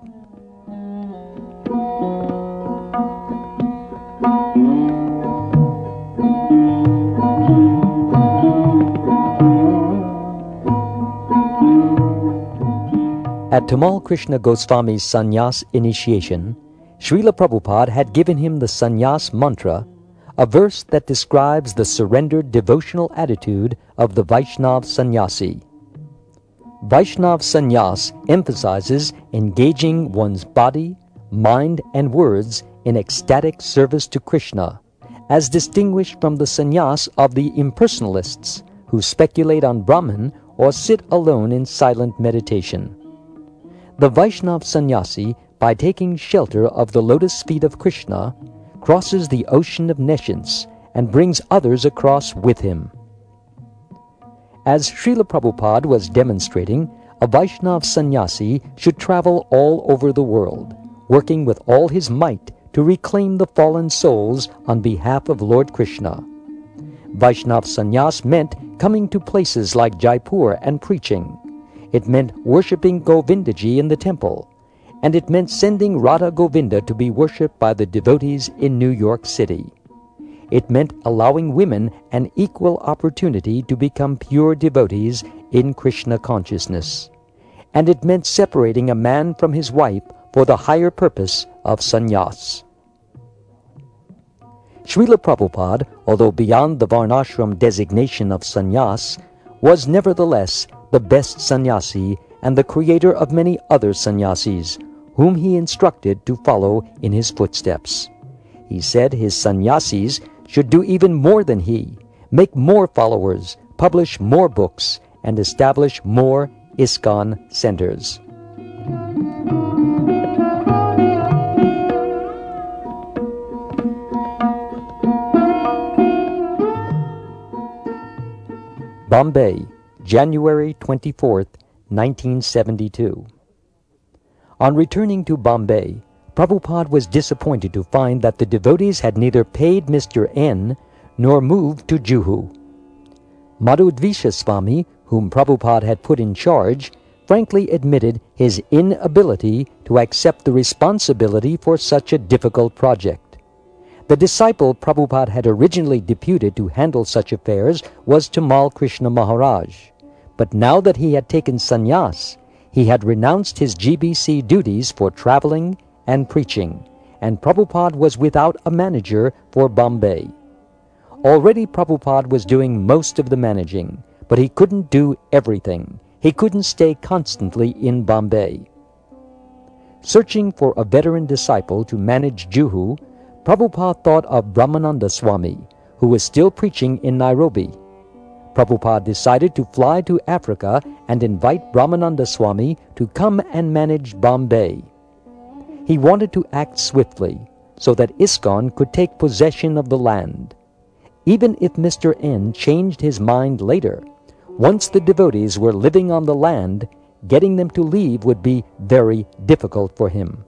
At Tamal Krishna Goswami's sannyas initiation, Srila Prabhupada had given him the sannyas mantra, a verse that describes the surrendered devotional attitude of the Vaishnav sannyasi. Vaishnav sannyas emphasizes engaging one's body, mind, and words in ecstatic service to Krishna, as distinguished from the sannyas of the impersonalists who speculate on Brahman or sit alone in silent meditation. The Vaishnav sannyasi, by taking shelter of the lotus feet of Krishna, crosses the ocean of nescience and brings others across with him. As Srila Prabhupada was demonstrating, a Vaishnav sannyasi should travel all over the world, working with all his might to reclaim the fallen souls on behalf of Lord Krishna. Vaishnav sannyas meant coming to places like Jaipur and preaching. It meant worshipping Govindaji in the temple, and it meant sending Radha Govinda to be worshipped by the devotees in New York City. It meant allowing women an equal opportunity to become pure devotees in Krishna consciousness. And it meant separating a man from his wife for the higher purpose of sannyas. Srila Prabhupada, although beyond the varnashram designation of sannyas, was nevertheless the best sannyasi and the creator of many other sannyasis, whom he instructed to follow in his footsteps. He said his sannyasis should do even more than he, make more followers, publish more books, and establish more ISKCON centers. Bombay, January twenty-fourth, nineteen seventy-two. On returning to Bombay, Prabhupada was disappointed to find that the devotees had neither paid Mister N nor moved to Juhu. Madhudvisha Swami, whom Prabhupada had put in charge, frankly admitted his inability to accept the responsibility for such a difficult project. The disciple Prabhupada had originally deputed to handle such affairs was Tamal Krishna Maharaj, but now that he had taken sannyas, he had renounced his G B C duties for traveling and preaching, and Prabhupada was without a manager for Bombay. Already Prabhupada was doing most of the managing, but he couldn't do everything. He couldn't stay constantly in Bombay. Searching for a veteran disciple to manage Juhu, Prabhupada thought of Brahmananda Swami, who was still preaching in Nairobi. Prabhupada decided to fly to Africa and invite Brahmananda Swami to come and manage Bombay. He wanted to act swiftly, so that ISKCON could take possession of the land. Even if Mister N changed his mind later, once the devotees were living on the land, getting them to leave would be very difficult for him.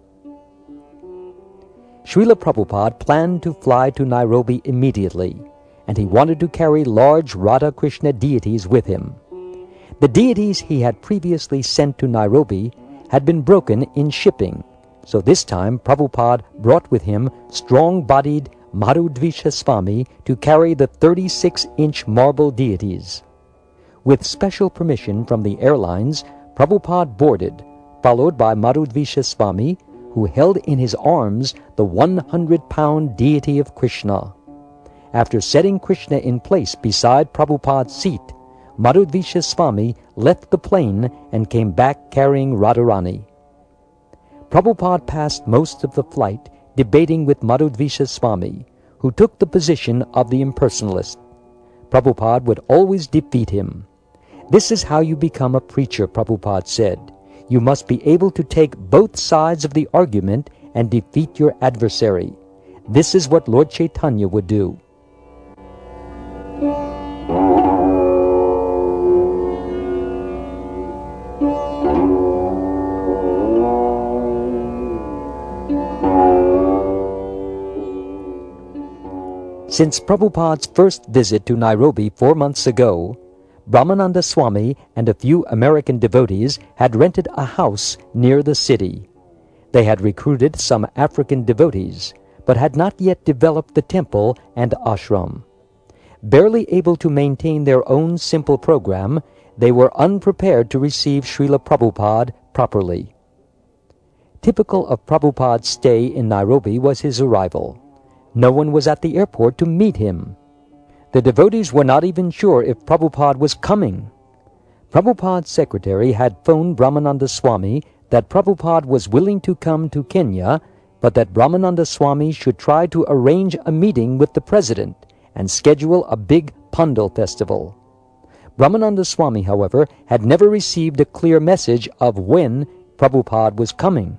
Srila Prabhupada planned to fly to Nairobi immediately, and he wanted to carry large Radha Krishna deities with him. The deities he had previously sent to Nairobi had been broken in shipping, so this time Prabhupada brought with him strong-bodied Madhudvisha Swami to carry the thirty-six inch marble deities. With special permission from the airlines, Prabhupada boarded, followed by Madhudvisha Swami, who held in his arms the one hundred pound deity of Krishna. After setting Krishna in place beside Prabhupada's seat, Madhudvisha Swami left the plane and came back carrying Radharani. Prabhupada passed most of the flight debating with Madhudvisha Swami, who took the position of the impersonalist. Prabhupada would always defeat him. This is how you become a preacher, Prabhupada said. You must be able to take both sides of the argument and defeat your adversary. This is what Lord Chaitanya would do. Since Prabhupada's first visit to Nairobi four months ago, Brahmananda Swami and a few American devotees had rented a house near the city. They had recruited some African devotees, but had not yet developed the temple and ashram. Barely able to maintain their own simple program, they were unprepared to receive Srila Prabhupada properly. Typical of Prabhupada's stay in Nairobi was his arrival. No one was at the airport to meet him. The devotees were not even sure if Prabhupada was coming. Prabhupada's secretary had phoned Brahmananda Swami that Prabhupada was willing to come to Kenya, but that Brahmananda Swami should try to arrange a meeting with the president and schedule a big Pandal festival. Brahmananda Swami, however, had never received a clear message of when Prabhupada was coming.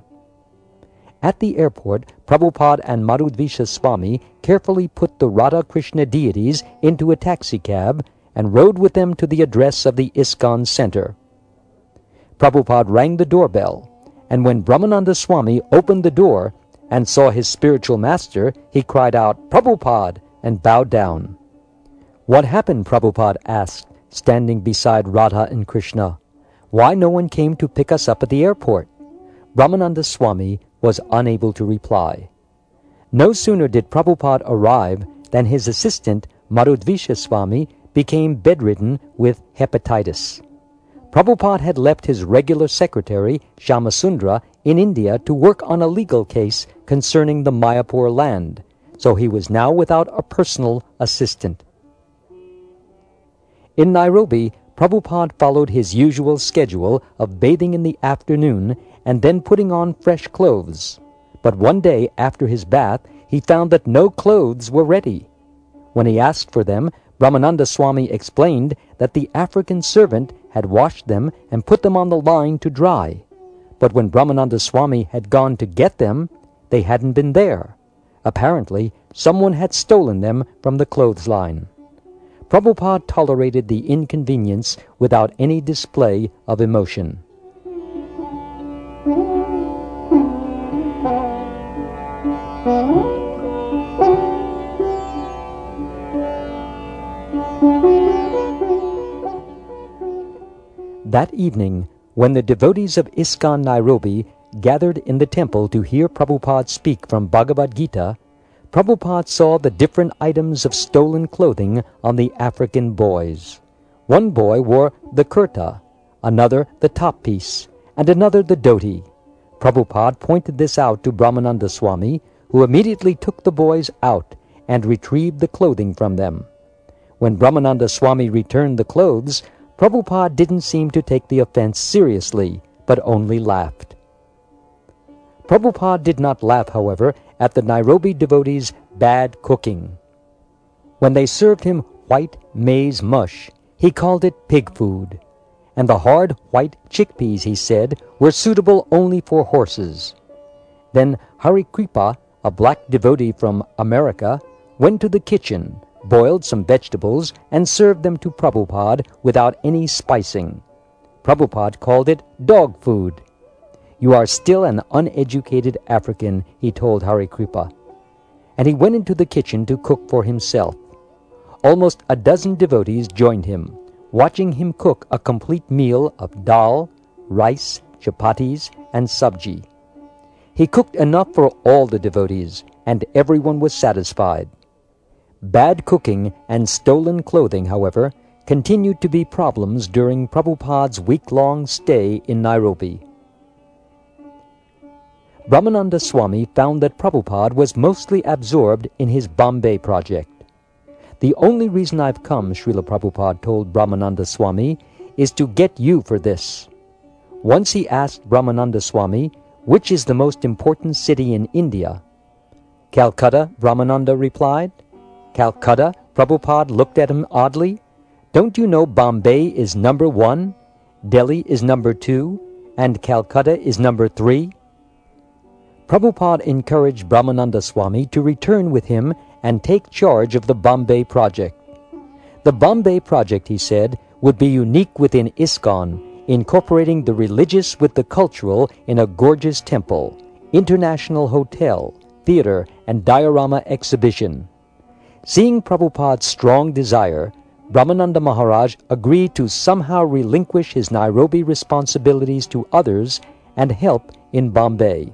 At the airport, Prabhupada and Madhudvisha Swami carefully put the Radha Krishna deities into a taxicab and rode with them to the address of the ISKCON Center. Prabhupada rang the doorbell, and when Brahmananda Swami opened the door and saw his spiritual master, he cried out, "Prabhupada," and bowed down. "What happened?" Prabhupada asked, standing beside Radha and Krishna. "Why no one came to pick us up at the airport?" Brahmananda Swami was unable to reply. No sooner did Prabhupada arrive than his assistant, Madhudvisha Swami, became bedridden with hepatitis. Prabhupada had left his regular secretary, Shyamasundra, in India to work on a legal case concerning the Mayapur land, so he was now without a personal assistant. In Nairobi, Prabhupada followed his usual schedule of bathing in the afternoon and then putting on fresh clothes. But one day after his bath, he found that no clothes were ready. When he asked for them, Brahmananda Swami explained that the African servant had washed them and put them on the line to dry. But when Brahmananda Swami had gone to get them, they hadn't been there. Apparently, someone had stolen them from the clothesline. Prabhupada tolerated the inconvenience without any display of emotion. That evening, when the devotees of ISKCON Nairobi gathered in the temple to hear Prabhupada speak from Bhagavad Gita, Prabhupada saw the different items of stolen clothing on the African boys. One boy wore the kurta, another the top piece, and another the dhoti. Prabhupada pointed this out to Brahmananda Swami, who immediately took the boys out and retrieved the clothing from them. When Brahmananda Swami returned the clothes, Prabhupada didn't seem to take the offense seriously, but only laughed. Prabhupada did not laugh, however, at the Nairobi devotees' bad cooking. When they served him white maize mush, he called it pig food, and the hard white chickpeas, he said, were suitable only for horses. Then Hari Kripa, a black devotee from America, went to the kitchen, boiled some vegetables, and served them to Prabhupada without any spicing. Prabhupada called it dog food. "You are still an uneducated African," he told Hari Kripa. And he went into the kitchen to cook for himself. Almost a dozen devotees joined him, watching him cook a complete meal of dal, rice, chapatis, and sabji. He cooked enough for all the devotees, and everyone was satisfied. Bad cooking and stolen clothing, however, continued to be problems during Prabhupada's week-long stay in Nairobi. Brahmananda Swami found that Prabhupada was mostly absorbed in his Bombay project. "The only reason I've come," Srila Prabhupada told Brahmananda Swami, "is to get you for this." Once he asked Brahmananda Swami, "Which is the most important city in India?" "Calcutta," Brahmananda replied. "Calcutta?" Prabhupada looked at him oddly. "Don't you know Bombay is number one, Delhi is number two, and Calcutta is number three?" Prabhupada encouraged Brahmananda Swami to return with him and take charge of the Bombay project. The Bombay project, he said, would be unique within ISKCON, incorporating the religious with the cultural in a gorgeous temple, international hotel, theater, and diorama exhibition. Seeing Prabhupada's strong desire, Brahmananda Maharaj agreed to somehow relinquish his Nairobi responsibilities to others and help in Bombay.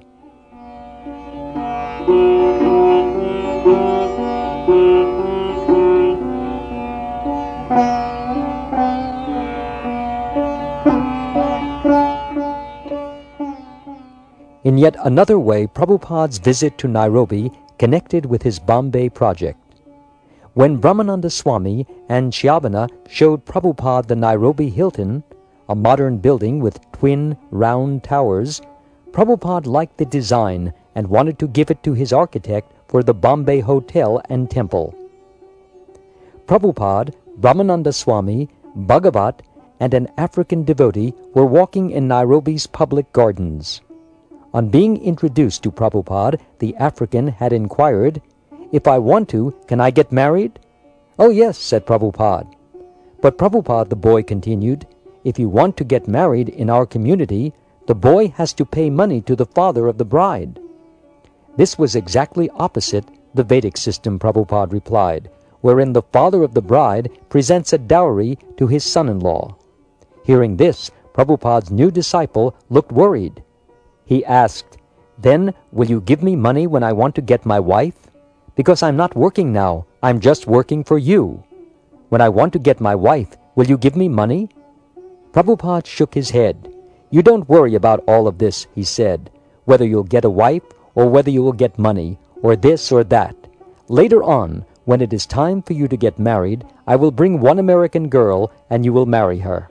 In yet another way, Prabhupada's visit to Nairobi connected with his Bombay project. When Brahmananda Swami and Shyavana showed Prabhupada the Nairobi Hilton, a modern building with twin round towers, Prabhupada liked the design and wanted to give it to his architect for the Bombay Hotel and Temple. Prabhupada, Brahmananda Swami, Bhagavat, and an African devotee were walking in Nairobi's public gardens. On being introduced to Prabhupada, the African had inquired, "If I want to, can I get married?" "Oh yes," said Prabhupada. "But Prabhupada," the boy continued, "if you want to get married in our community, the boy has to pay money to the father of the bride." This was exactly opposite the Vedic system, Prabhupada replied, wherein the father of the bride presents a dowry to his son-in-law. Hearing this, Prabhupada's new disciple looked worried. He asked, "Then will you give me money when I want to get my wife? Because I'm not working now, I'm just working for you. When I want to get my wife, will you give me money?" Prabhupada shook his head. "You don't worry about all of this," he said, "whether you'll get a wife or whether you will get money, or this or that. Later on, when it is time for you to get married, I will bring one American girl and you will marry her."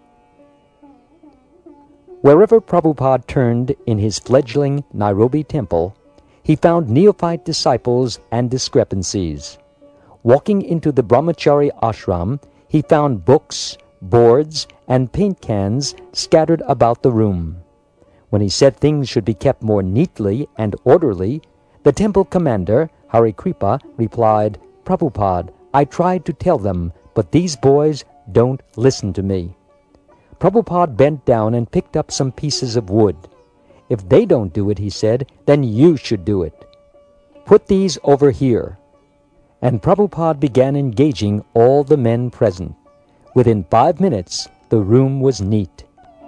Wherever Prabhupada turned in his fledgling Nairobi temple, he found neophyte disciples and discrepancies. Walking into the Brahmachari ashram, he found books, boards, and paint cans scattered about the room. When he said things should be kept more neatly and orderly, the temple commander, Hari Kripa, replied, "Prabhupada, I tried to tell them, but these boys don't listen to me." Prabhupada bent down and picked up some pieces of wood. "If they don't do it," he said, "then you should do it. Put these over here." And Prabhupada began engaging all the men present. Within five minutes, The room was neat.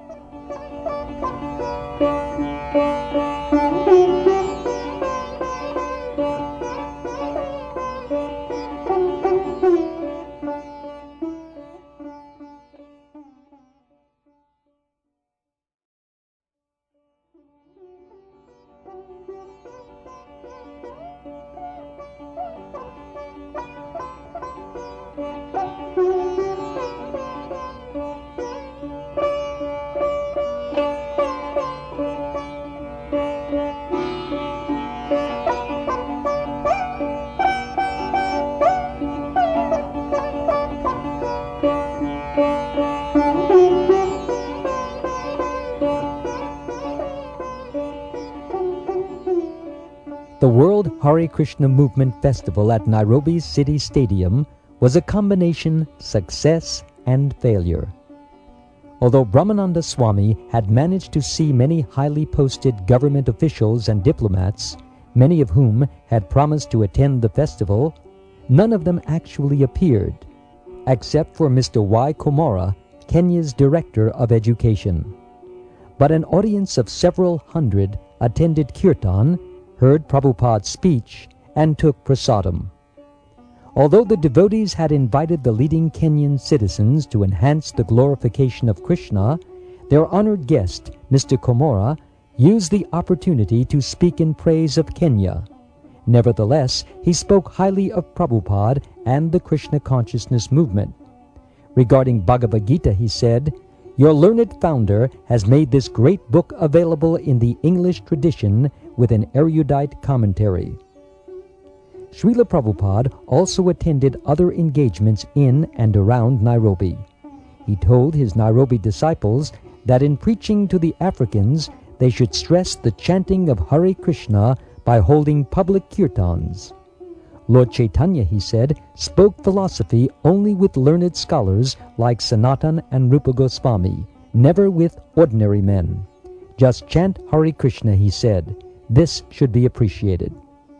The World Hare Krishna Movement Festival at Nairobi's City Stadium was a combination success and failure. Although Brahmananda Swami had managed to see many highly posted government officials and diplomats, many of whom had promised to attend the festival, none of them actually appeared, except for Mister Y. Komora, Kenya's Director of Education. But an audience of several hundred attended Kirtan, heard Prabhupada's speech, and took prasadam. Although the devotees had invited the leading Kenyan citizens to enhance the glorification of Krishna, their honored guest, Mister Komora, used the opportunity to speak in praise of Kenya. Nevertheless, he spoke highly of Prabhupada and the Krishna consciousness movement. Regarding Bhagavad Gita, he said, "Your learned founder has made this great book available in the English tradition with an erudite commentary." Srila Prabhupada also attended other engagements in and around Nairobi. He told his Nairobi disciples that in preaching to the Africans, they should stress the chanting of Hare Krishna by holding public kirtans. Lord Chaitanya, he said, spoke philosophy only with learned scholars like Sanatan and Rupa Goswami, never with ordinary men. Just chant Hare Krishna, he said. This should be appreciated.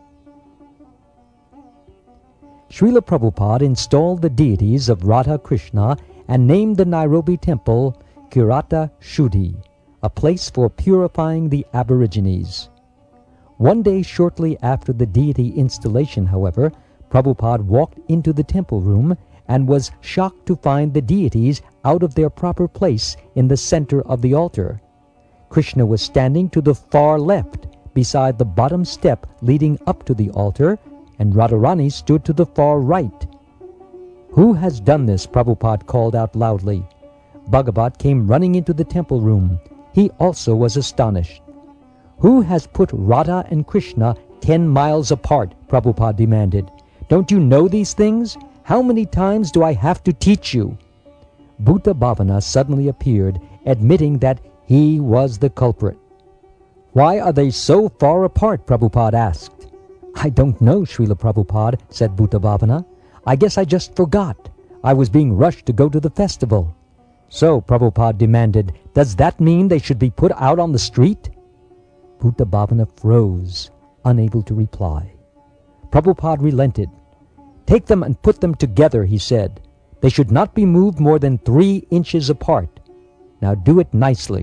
Srila Prabhupada installed the deities of Radha Krishna and named the Nairobi temple Kirata Shuddhi, a place for purifying the Aborigines. One day shortly after the deity installation, however, Prabhupada walked into the temple room and was shocked to find the deities out of their proper place in the center of the altar. Krishna was standing to the far left, beside the bottom step leading up to the altar, and Radharani stood to the far right. "Who has done this?" Prabhupada called out loudly. Bhagavat came running into the temple room. He also was astonished. "Who has put Radha and Krishna ten miles apart?" Prabhupada demanded. "Don't you know these things? How many times do I have to teach you?" Bhuta Bhavana suddenly appeared, admitting that he was the culprit. "Why are they so far apart?" Prabhupada asked. "I don't know, Srila Prabhupada," said Bhuta Bhavana. "I guess I just forgot. I was being rushed to go to the festival." "So," Prabhupada demanded, "does that mean they should be put out on the street?" Bhuta Bhavana froze, unable to reply. Prabhupada relented. "Take them and put them together," he said. "They should not be moved more than three inches apart. Now do it nicely."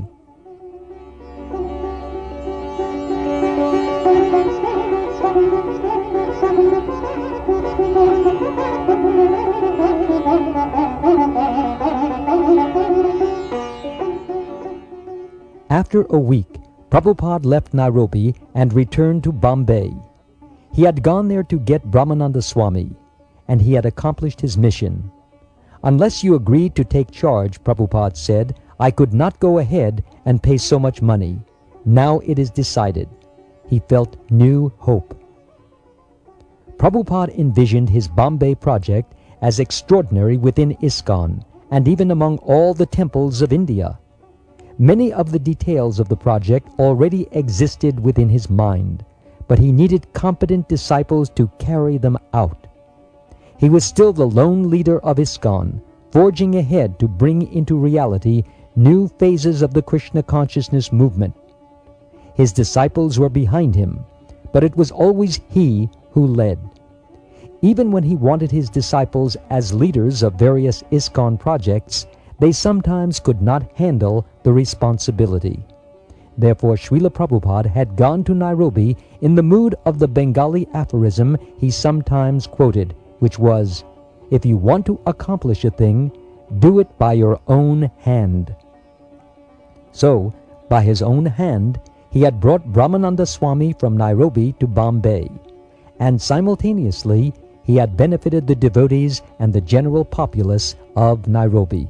After a week, Prabhupada left Nairobi and returned to Bombay. He had gone there to get Brahmananda Swami, and he had accomplished his mission. "Unless you agreed to take charge," Prabhupada said, "I could not go ahead and pay so much money. Now it is decided." He felt new hope. Prabhupada envisioned his Bombay project as extraordinary within ISKCON and even among all the temples of India. Many of the details of the project already existed within his mind, but he needed competent disciples to carry them out. He was still the lone leader of ISKCON, forging ahead to bring into reality new phases of the Krishna consciousness movement. His disciples were behind him, but it was always he who led. Even when he wanted his disciples as leaders of various ISKCON projects, they sometimes could not handle the responsibility. Therefore, Srila Prabhupada had gone to Nairobi in the mood of the Bengali aphorism he sometimes quoted, which was, "If you want to accomplish a thing, do it by your own hand." So, by his own hand, he had brought Brahmananda Swami from Nairobi to Bombay, and simultaneously he had benefited the devotees and the general populace of Nairobi.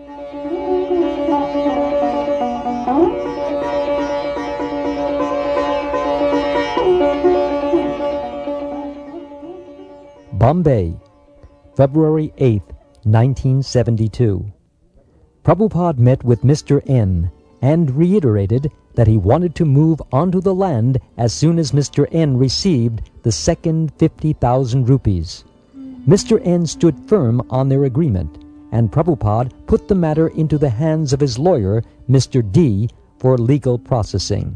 Bombay, February eighth, nineteen seventy-two. Prabhupada met with Mister N and reiterated that he wanted to move onto the land as soon as Mister N received the second fifty thousand rupees. Mister N stood firm on their agreement, and Prabhupada put the matter into the hands of his lawyer, Mister D, for legal processing.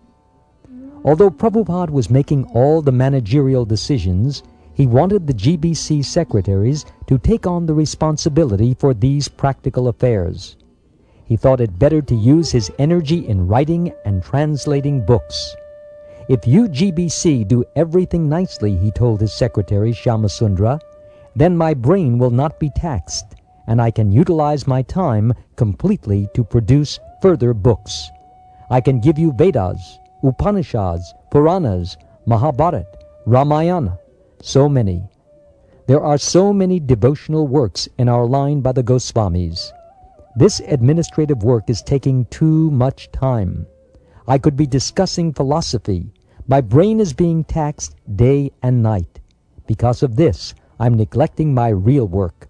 Although Prabhupada was making all the managerial decisions, he wanted the G B C secretaries to take on the responsibility for these practical affairs. He thought it better to use his energy in writing and translating books. "If you G B C do everything nicely," he told his secretary Shyamasundra, "then my brain will not be taxed, and I can utilize my time completely to produce further books. I can give you Vedas, Upanishads, Puranas, Mahabharata, Ramayana, so many. There are so many devotional works in our line by the Goswamis. This administrative work is taking too much time. I could be discussing philosophy. My brain is being taxed day and night. Because of this, I'm neglecting my real work."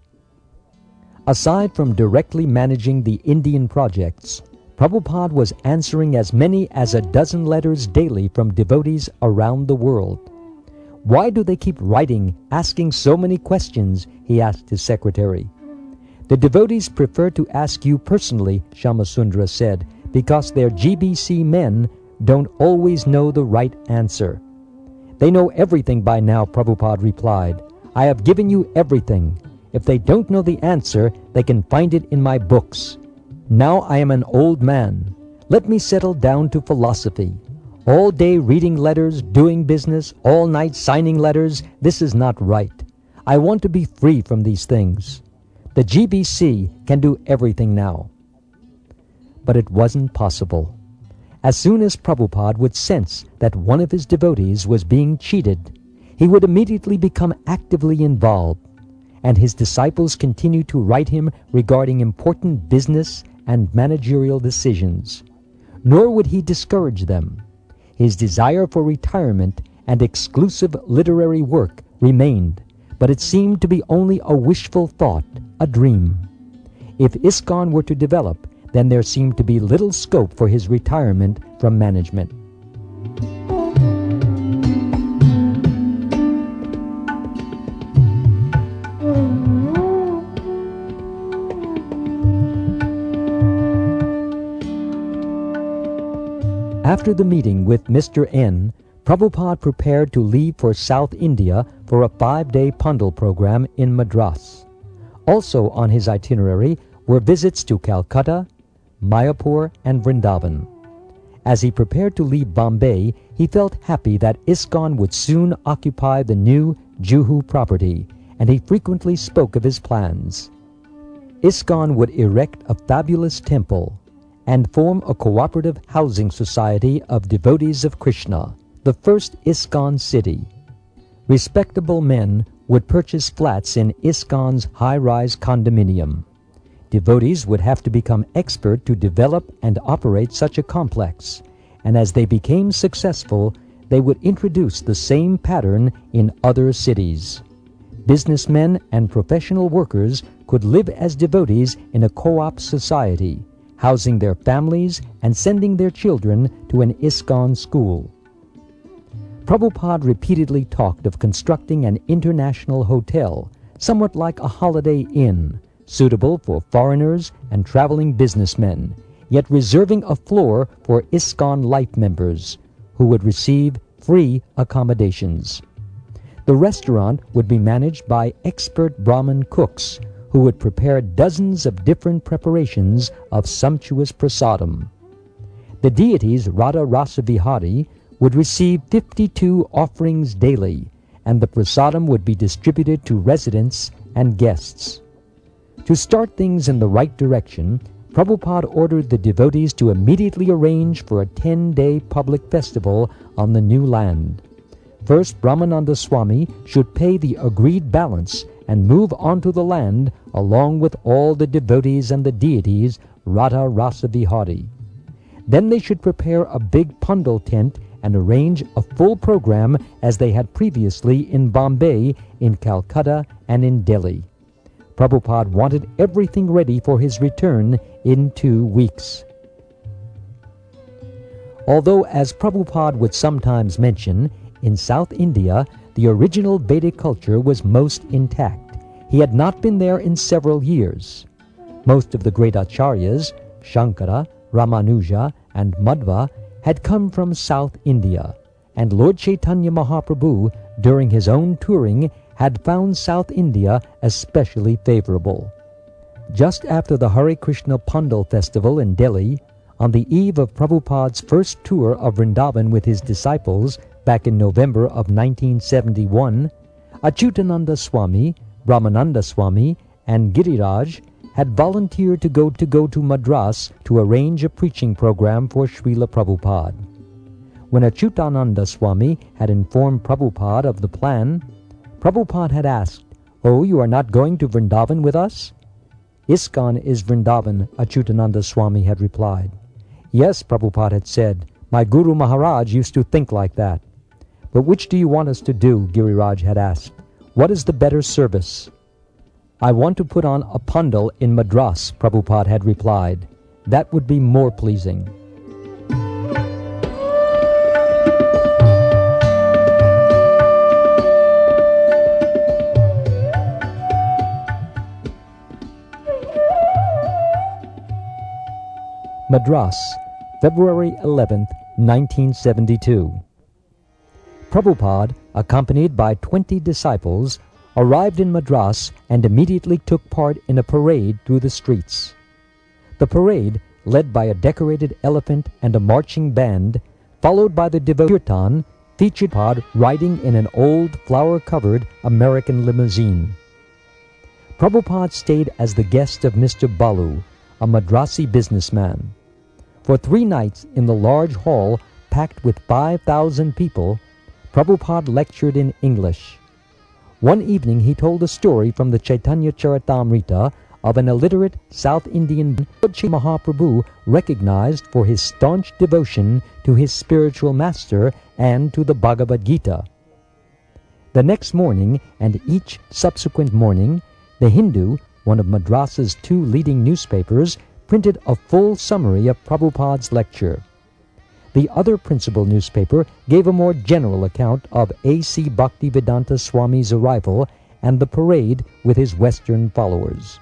Aside from directly managing the Indian projects, Prabhupada was answering as many as a dozen letters daily from devotees around the world. "Why do they keep writing, asking so many questions?" he asked his secretary. "The devotees prefer to ask you personally," Shyamasundra said, "because their G B C men don't always know the right answer." "They know everything by now," Prabhupada replied. "I have given you everything. If they don't know the answer, they can find it in my books. Now I am an old man. Let me settle down to philosophy. All day reading letters, doing business, all night signing letters, this is not right. I want to be free from these things. The G B C can do everything now." But it wasn't possible. As soon as Prabhupada would sense that one of his devotees was being cheated, he would immediately become actively involved, and his disciples continued to write him regarding important business and managerial decisions. Nor would he discourage them. His desire for retirement and exclusive literary work remained, but it seemed to be only a wishful thought, a dream. If ISKCON were to develop, then there seemed to be little scope for his retirement from management. After the meeting with Mister N, Prabhupada prepared to leave for South India for a five-day Pandal program in Madras. Also on his itinerary were visits to Calcutta, Mayapur, and Vrindavan. As he prepared to leave Bombay, he felt happy that ISKCON would soon occupy the new Juhu property, and he frequently spoke of his plans. ISKCON would erect a fabulous temple and form a cooperative housing society of devotees of Krishna, the first ISKCON city. Respectable men would purchase flats in ISKCON's high-rise condominium. Devotees would have to become expert to develop and operate such a complex, and as they became successful, they would introduce the same pattern in other cities. Businessmen and professional workers could live as devotees in a co-op society, housing their families and sending their children to an ISKCON school. Prabhupada repeatedly talked of constructing an international hotel, somewhat like a holiday inn, suitable for foreigners and traveling businessmen, yet reserving a floor for ISKCON life members, who would receive free accommodations. The restaurant would be managed by expert Brahmin cooks, who who would prepare dozens of different preparations of sumptuous prasadam. The deities Radha Rasa Vihari would receive fifty-two offerings daily, and the prasadam would be distributed to residents and guests. To start things in the right direction, Prabhupada ordered the devotees to immediately arrange for a ten-day public festival on the new land. First, Brahmananda Swami should pay the agreed balance and move onto the land along with all the devotees and the deities Radha Rasa Vihari. Then they should prepare a big pandal tent and arrange a full program as they had previously in Bombay, in Calcutta, and in Delhi. Prabhupada wanted everything ready for his return in two weeks. Although, as Prabhupada would sometimes mention, in South India, the original Vedic culture was most intact. He had not been there in several years. Most of the great acharyas, Shankara, Ramanuja, and Madhva, had come from South India, and Lord Chaitanya Mahaprabhu, during his own touring, had found South India especially favorable. Just after the Hare Krishna Pandal festival in Delhi, on the eve of Prabhupada's first tour of Vrindavan with his disciples back in November of nineteen seventy-one, Achyutananda Swami, Brahmananda Swami, and Giriraj had volunteered to go to go to Madras to arrange a preaching program for Srila Prabhupada. When Achyutananda Swami had informed Prabhupada of the plan, Prabhupada had asked, "Oh, you are not going to Vrindavan with us?" "ISKCON is Vrindavan," Achyutananda Swami had replied. "Yes," Prabhupada had said, "my Guru Maharaj used to think like that." "But which do you want us to do?" Giriraj had asked. "What is the better service?" "I want to put on a pandal in Madras," Prabhupada had replied. "That would be more pleasing." Madras, February eleventh, nineteen seventy-two. Prabhupada, accompanied by twenty disciples, arrived in Madras and immediately took part in a parade through the streets. The parade, led by a decorated elephant and a marching band, followed by the devotees kirtan, featured Prabhupada riding in an old flower-covered American limousine. Prabhupada stayed as the guest of Mister Balu, a Madrasi businessman. For three nights in the large hall packed with five thousand people, Prabhupada lectured in English. One evening he told a story from the Chaitanya Charitamrita of an illiterate South Indian Lord Chaitanya Mahaprabhu recognized for his staunch devotion to his spiritual master and to the Bhagavad Gita. The next morning and each subsequent morning, the Hindu, one of Madras's two leading newspapers, printed a full summary of Prabhupada's lecture. The other principal newspaper gave a more general account of A C Bhaktivedanta Swami's arrival and the parade with his Western followers.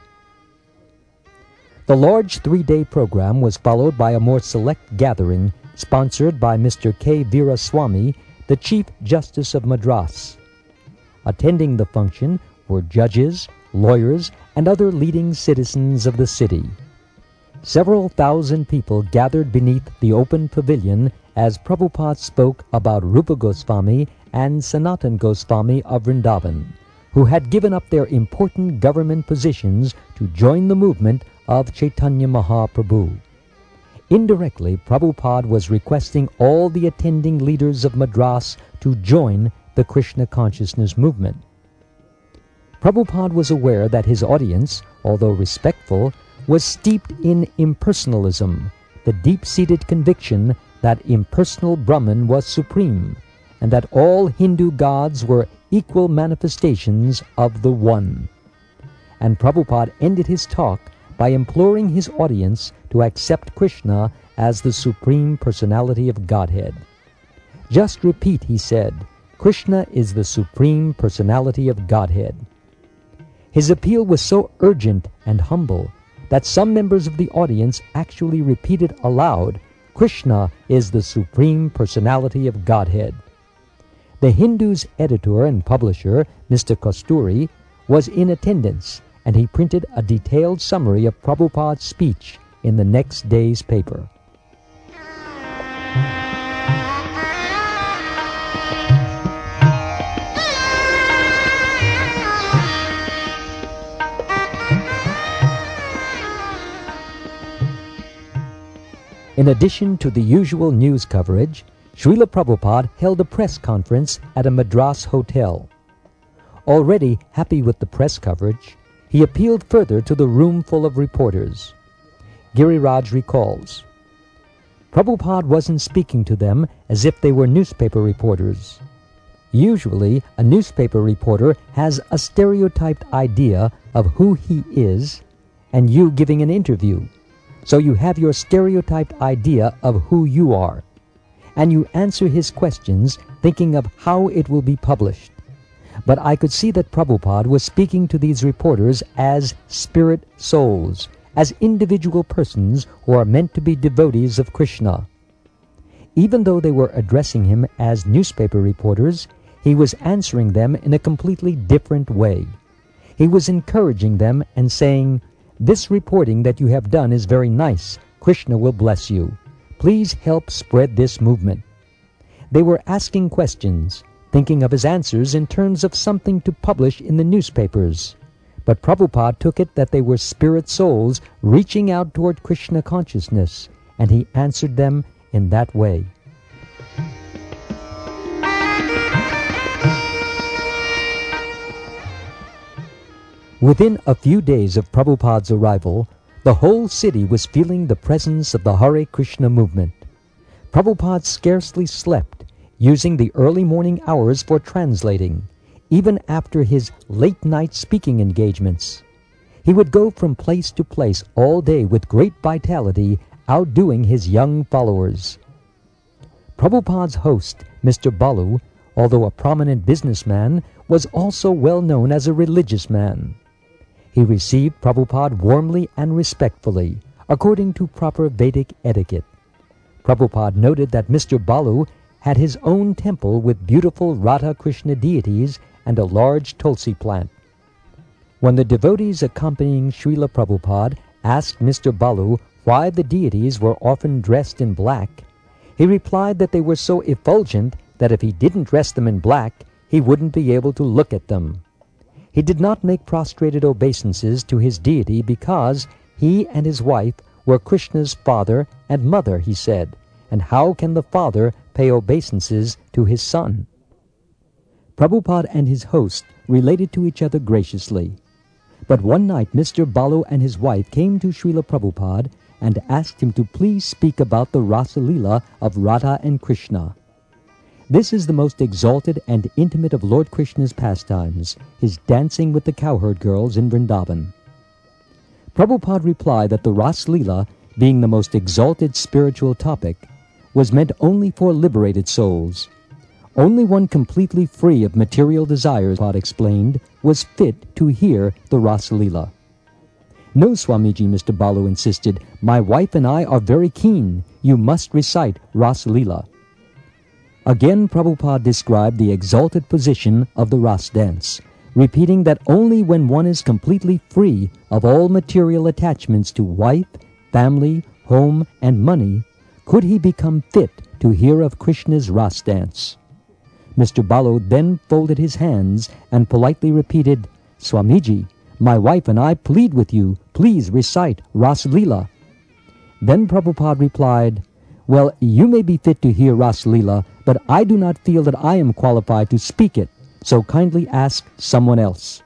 The large three-day program was followed by a more select gathering sponsored by Mister K. Veera Swami, the Chief Justice of Madras. Attending the function were judges, lawyers, and other leading citizens of the city. Several thousand people gathered beneath the open pavilion as Prabhupada spoke about Rupa Goswami and Sanatan Goswami of Vrindavan, who had given up their important government positions to join the movement of Chaitanya Mahaprabhu. Indirectly, Prabhupada was requesting all the attending leaders of Madras to join the Krishna consciousness movement. Prabhupada was aware that his audience, although respectful, was steeped in impersonalism, the deep-seated conviction that impersonal Brahman was supreme, and that all Hindu gods were equal manifestations of the One. And Prabhupada ended his talk by imploring his audience to accept Krishna as the Supreme Personality of Godhead. "Just repeat," he said, "Krishna is the Supreme Personality of Godhead." His appeal was so urgent and humble that some members of the audience actually repeated aloud, "Krishna is the Supreme Personality of Godhead." The Hindu's editor and publisher, Mister Kasturi, was in attendance, and he printed a detailed summary of Prabhupada's speech in the next day's paper. In addition to the usual news coverage, Srila Prabhupada held a press conference at a Madras hotel. Already happy with the press coverage, he appealed further to the room full of reporters. Giriraj recalls, Prabhupada wasn't speaking to them as if they were newspaper reporters. Usually, a newspaper reporter has a stereotyped idea of who he is, and you giving an interview. So you have your stereotyped idea of who you are, and you answer his questions thinking of how it will be published. But I could see that Prabhupada was speaking to these reporters as spirit souls, as individual persons who are meant to be devotees of Krishna. Even though they were addressing him as newspaper reporters, he was answering them in a completely different way. He was encouraging them and saying, "This reporting that you have done is very nice. Krishna will bless you. Please help spread this movement." They were asking questions, thinking of his answers in terms of something to publish in the newspapers. But Prabhupada took it that they were spirit souls reaching out toward Krishna consciousness, and he answered them in that way. Within a few days of Prabhupada's arrival, the whole city was feeling the presence of the Hare Krishna movement. Prabhupada scarcely slept, using the early morning hours for translating, even after his late-night speaking engagements. He would go from place to place all day with great vitality, outdoing his young followers. Prabhupada's host, Mister Balu, although a prominent businessman, was also well known as a religious man. He received Prabhupada warmly and respectfully, according to proper Vedic etiquette. Prabhupada noted that Mister Balu had his own temple with beautiful Radha Krishna deities and a large tulsi plant. When the devotees accompanying Srila Prabhupada asked Mister Balu why the deities were often dressed in black, he replied that they were so effulgent that if he didn't dress them in black, he wouldn't be able to look at them. He did not make prostrated obeisances to his deity because he and his wife were Krishna's father and mother, he said, and how can the father pay obeisances to his son? Prabhupada and his host related to each other graciously. But one night Mister Balu and his wife came to Srila Prabhupada and asked him to please speak about the Rasa Leela of Radha and Krishna. This is the most exalted and intimate of Lord Krishna's pastimes, his dancing with the cowherd girls in Vrindavan. Prabhupada replied that the Ras Leela, being the most exalted spiritual topic, was meant only for liberated souls. Only one completely free of material desires, Prabhupada explained, was fit to hear the Ras Leela. "No, Swamiji," Mister Balu insisted, "my wife and I are very keen. You must recite Ras Leela." Again Prabhupada described the exalted position of the Ras dance, repeating that only when one is completely free of all material attachments to wife, family, home, and money, could he become fit to hear of Krishna's Ras dance. Mister Balu then folded his hands and politely repeated, "Swamiji, my wife and I plead with you, please recite Ras Leela." Then Prabhupada replied, "Well, you may be fit to hear Ras Leela, but I do not feel that I am qualified to speak it, so kindly ask someone else."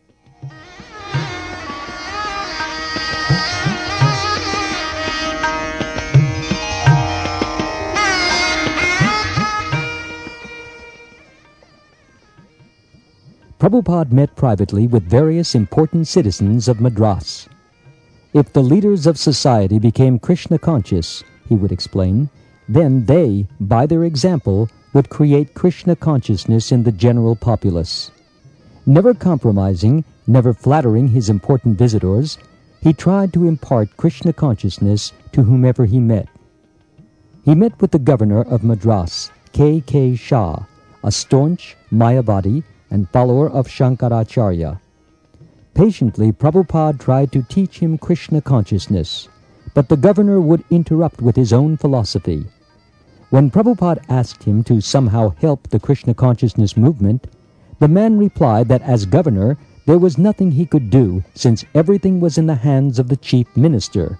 Prabhupada met privately with various important citizens of Madras. If the leaders of society became Krishna conscious, he would explain, then they, by their example, would create Krishna consciousness in the general populace. Never compromising, never flattering his important visitors, he tried to impart Krishna consciousness to whomever he met. He met with the governor of Madras, K K Shah, a staunch Mayavadi and follower of Shankaracharya. Patiently, Prabhupada tried to teach him Krishna consciousness, but the governor would interrupt with his own philosophy. When Prabhupada asked him to somehow help the Krishna consciousness movement, the man replied that as governor, there was nothing he could do since everything was in the hands of the chief minister.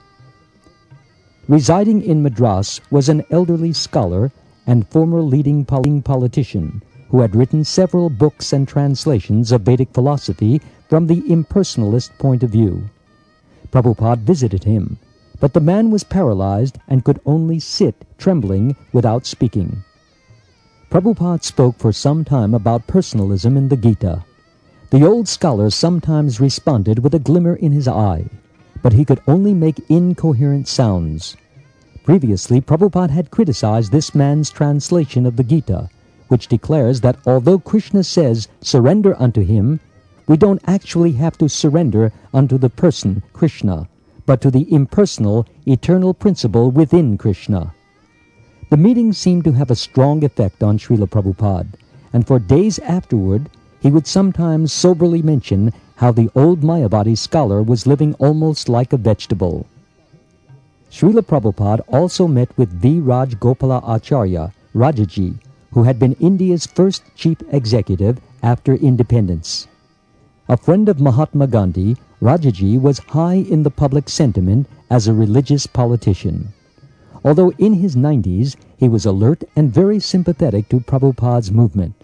Residing in Madras was an elderly scholar and former leading politician who had written several books and translations of Vedic philosophy from the impersonalist point of view. Prabhupada visited him, but the man was paralyzed and could only sit, trembling, without speaking. Prabhupada spoke for some time about personalism in the Gita. The old scholar sometimes responded with a glimmer in his eye, but he could only make incoherent sounds. Previously, Prabhupada had criticized this man's translation of the Gita, which declares that although Krishna says, "Surrender unto him," we don't actually have to surrender unto the person, Krishna, but to the impersonal, eternal principle within Krishna. The meeting seemed to have a strong effect on Srila Prabhupada, and for days afterward, he would sometimes soberly mention how the old Mayavadi scholar was living almost like a vegetable. Srila Prabhupada also met with V. Raj Gopala Acharya, Rajaji, who had been India's first chief executive after independence. A friend of Mahatma Gandhi, Rajaji was high in the public sentiment as a religious politician. Although in his nineties, he was alert and very sympathetic to Prabhupada's movement.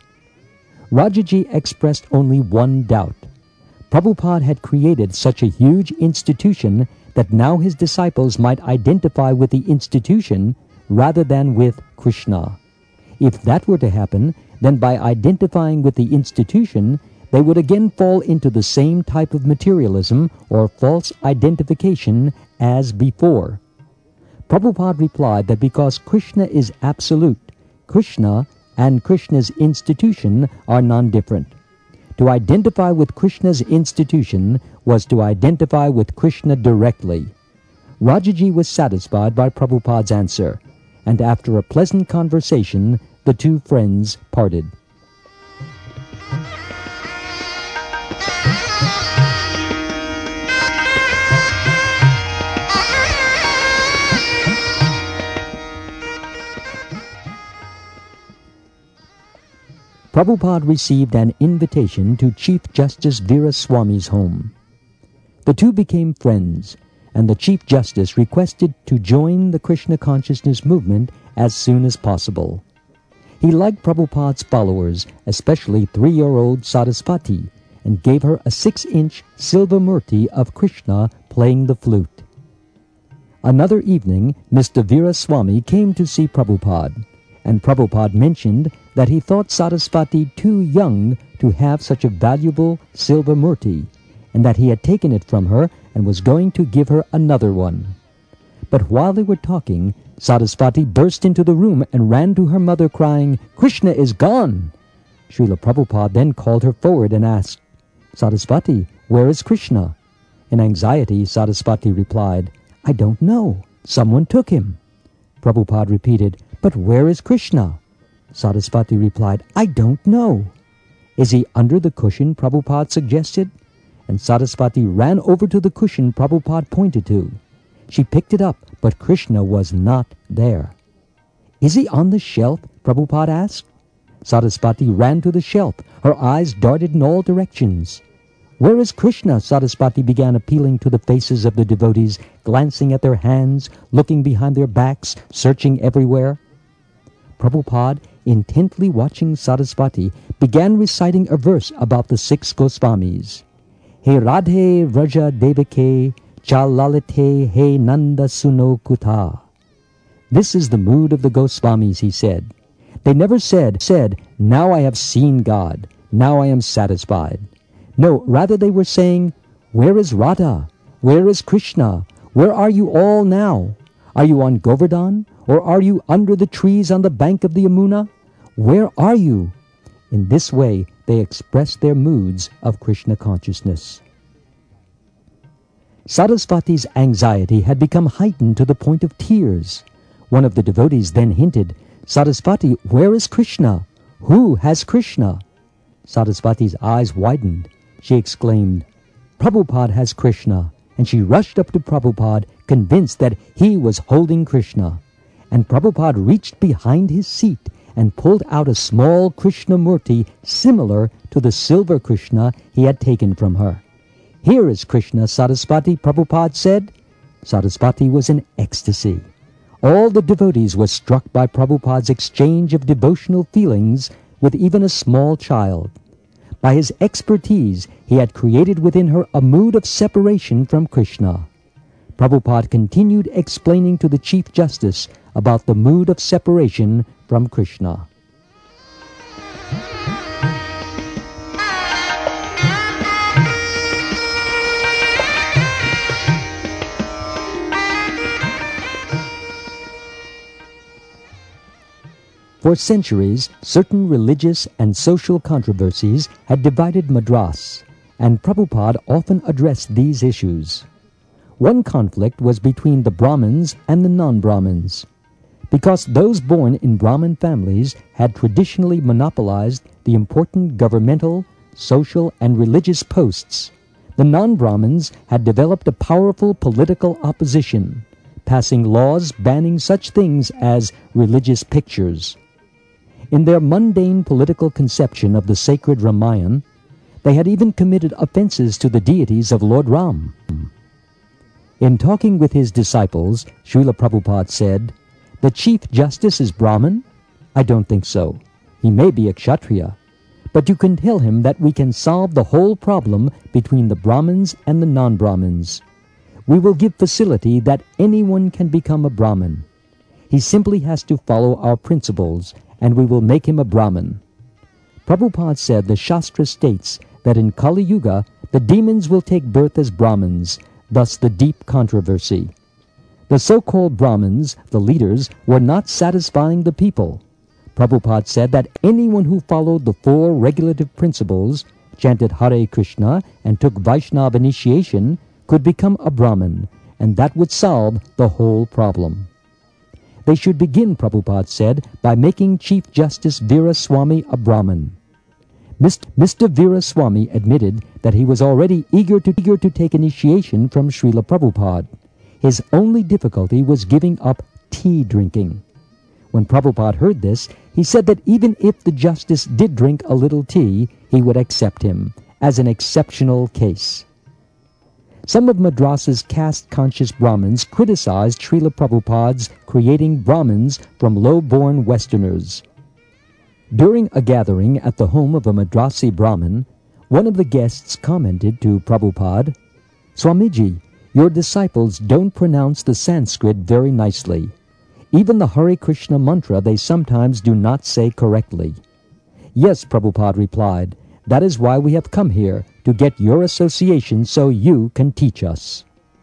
Rajaji expressed only one doubt. Prabhupada had created such a huge institution that now his disciples might identify with the institution rather than with Krishna. If that were to happen, then by identifying with the institution, they would again fall into the same type of materialism or false identification as before. Prabhupada replied that because Krishna is absolute, Krishna and Krishna's institution are non-different. To identify with Krishna's institution was to identify with Krishna directly. Rajaji was satisfied by Prabhupada's answer, and after a pleasant conversation, the two friends parted. Prabhupada received an invitation to Chief Justice Veera Swami's home. The two became friends, and the Chief Justice requested to join the Krishna consciousness movement as soon as possible. He liked Prabhupada's followers, especially three-year-old Saraswati, and gave her a six-inch silver murti of Krishna playing the flute. Another evening, Mister Veera Swami came to see Prabhupada, and Prabhupada mentioned that he thought Saraswati too young to have such a valuable silver murti, and that he had taken it from her and was going to give her another one. But while they were talking, Saraswati burst into the room and ran to her mother crying, "Krishna is gone!" Srila Prabhupada then called her forward and asked, "Saraswati, where is Krishna?" In anxiety, Saraswati replied, "I don't know. Someone took him." Prabhupada repeated, "But where is Krishna?" Saraswati replied, "I don't know." "Is he under the cushion?" Prabhupada suggested. And Saraswati ran over to the cushion Prabhupada pointed to. She picked it up, but Krishna was not there. "Is he on the shelf?" Prabhupada asked. Saraswati ran to the shelf. Her eyes darted in all directions. "Where is Krishna?" Saraswati began appealing to the faces of the devotees, glancing at their hands, looking behind their backs, searching everywhere. Prabhupada, intently watching Saraswati, began reciting a verse about the six Goswamis. "He Radhe Vraja Devake Chalalite He Nanda Suno Kuta." This is the mood of the Goswamis, he said. They never said, said, "Now I have seen God. Now I am satisfied." No, rather they were saying, "Where is Radha? Where is Krishna? Where are you all now? Are you on Govardhan? Or are you under the trees on the bank of the Yamuna? Where are you?" In this way, they expressed their moods of Krishna consciousness. Saraswati's anxiety had become heightened to the point of tears. One of the devotees then hinted, "Saraswati, where is Krishna? Who has Krishna?" Saraswati's eyes widened. She exclaimed, Prabhupada has Krishna. And she rushed up to Prabhupada, convinced that he was holding Krishna. And Prabhupada reached behind his seat and pulled out a small Krishna Murti similar to the silver Krishna he had taken from her. "Here is Krishna, Saraswati," Prabhupada said. Saraswati was in ecstasy. All the devotees were struck by Prabhupada's exchange of devotional feelings with even a small child. By his expertise, he had created within her a mood of separation from Krishna. Prabhupada continued explaining to the Chief Justice about the mood of separation from Krishna. For centuries, certain religious and social controversies had divided Madras, and Prabhupada often addressed these issues. One conflict was between the Brahmins and the non-Brahmins. Because those born in Brahmin families had traditionally monopolized the important governmental, social, and religious posts, the non-Brahmins had developed a powerful political opposition, passing laws banning such things as religious pictures. In their mundane political conception of the sacred Ramayana, they had even committed offenses to the deities of Lord Ram. In talking with his disciples, Srila Prabhupada said, "The Chief Justice is Brahmin? I don't think so. He may be a Kshatriya. But you can tell him that we can solve the whole problem between the Brahmins and the non-Brahmins. We will give facility that anyone can become a Brahmin. He simply has to follow our principles, and we will make him a Brahmin." Prabhupada said the Shastra states that in Kali Yuga, the demons will take birth as Brahmins, thus the deep controversy. The so-called Brahmins, the leaders, were not satisfying the people. Prabhupada said that anyone who followed the four regulative principles, chanted Hare Krishna, and took Vaishnava initiation could become a Brahmin, and that would solve the whole problem. They should begin, Prabhupada said, by making Chief Justice Veera Swami a Brahmin. Mister Veera Swami admitted that he was already eager to, eager to take initiation from Srila Prabhupada. His only difficulty was giving up tea drinking. When Prabhupada heard this, he said that even if the justice did drink a little tea, he would accept him, as an exceptional case. Some of Madras's caste-conscious Brahmins criticized Srila Prabhupada's creating Brahmins from low-born Westerners. During a gathering at the home of a Madrasi Brahmin, one of the guests commented to Prabhupada, "Swamiji, your disciples don't pronounce the Sanskrit very nicely. Even the Hare Krishna mantra they sometimes do not say correctly." "Yes," Prabhupada replied, "that is why we have come here, to get your association so you can teach us."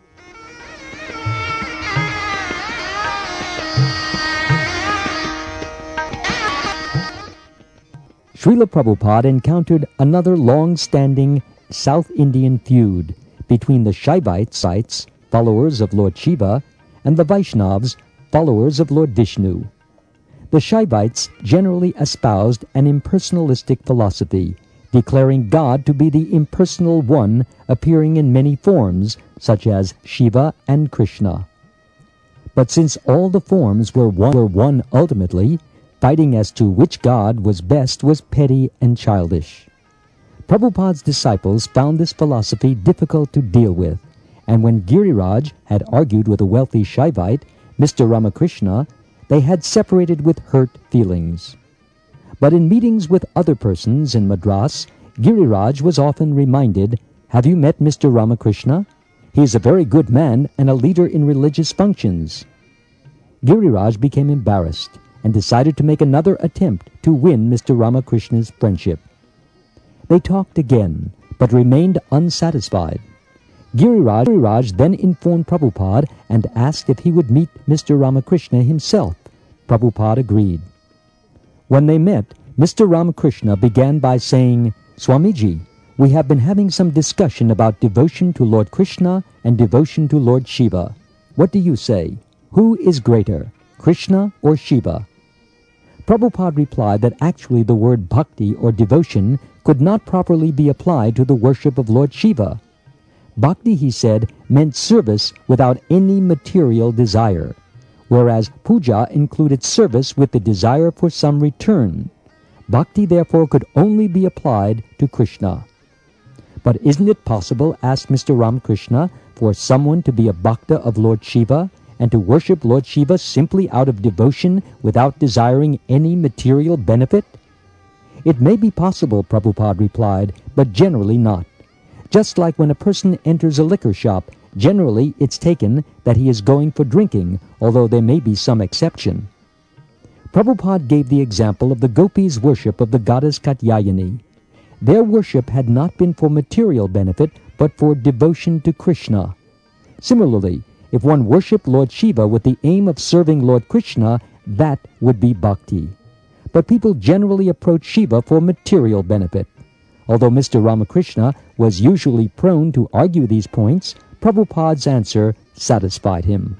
Srila Prabhupada encountered another long-standing South Indian feud between the Shaivites, followers of Lord Shiva, and the Vaishnavas, followers of Lord Vishnu. The Shaivites generally espoused an impersonalistic philosophy, declaring God to be the impersonal one appearing in many forms, such as Shiva and Krishna. But since all the forms were one, were one ultimately, fighting as to which God was best was petty and childish. Prabhupada's disciples found this philosophy difficult to deal with, and when Giriraj had argued with a wealthy Shaivite, Mister Ramakrishna, they had separated with hurt feelings. But in meetings with other persons in Madras, Giriraj was often reminded, "Have you met Mister Ramakrishna? He is a very good man and a leader in religious functions." Giriraj became embarrassed and decided to make another attempt to win Mister Ramakrishna's friendship. They talked again, but remained unsatisfied. Giriraj, Giriraj then informed Prabhupada and asked if he would meet Mister Ramakrishna himself. Prabhupada agreed. When they met, Mister Ramakrishna began by saying, "Swamiji, we have been having some discussion about devotion to Lord Krishna and devotion to Lord Shiva. What do you say? Who is greater, Krishna or Shiva?" Prabhupada replied that actually the word bhakti or devotion could not properly be applied to the worship of Lord Shiva. Bhakti, he said, meant service without any material desire, whereas puja included service with the desire for some return. Bhakti, therefore, could only be applied to Krishna. But isn't it possible, asked Mister Ramakrishna, for someone to be a bhakta of Lord Shiva and to worship Lord Shiva simply out of devotion without desiring any material benefit? It may be possible, Prabhupada replied, but generally not. Just like when a person enters a liquor shop, generally it's taken that he is going for drinking, although there may be some exception. Prabhupada gave the example of the gopis' worship of the goddess Katyayani. Their worship had not been for material benefit, but for devotion to Krishna. Similarly, if one worshipped Lord Shiva with the aim of serving Lord Krishna, that would be bhakti. But people generally approach Shiva for material benefit. Although Mister Ramakrishna was usually prone to argue these points, Prabhupada's answer satisfied him.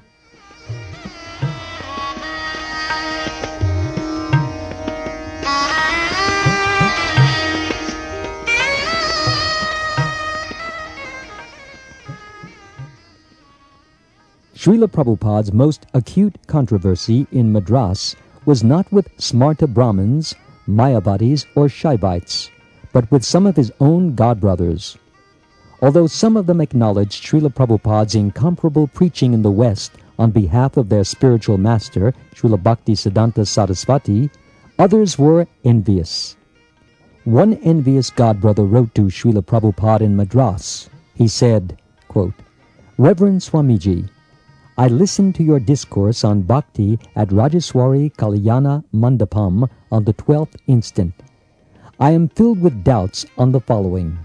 Srila Prabhupada's most acute controversy in Madras was not with Smarta Brahmins, Mayavadis, or Shaivites, but with some of his own godbrothers. Although some of them acknowledged Srila Prabhupada's incomparable preaching in the West on behalf of their spiritual master, Srila Bhaktisiddhanta Saraswati, others were envious. One envious godbrother wrote to Srila Prabhupada in Madras. He said, quote, "Reverend Swamiji, I listened to your discourse on bhakti at Rajaswari Kalyana Mandapam on the twelfth instant. I am filled with doubts on the following.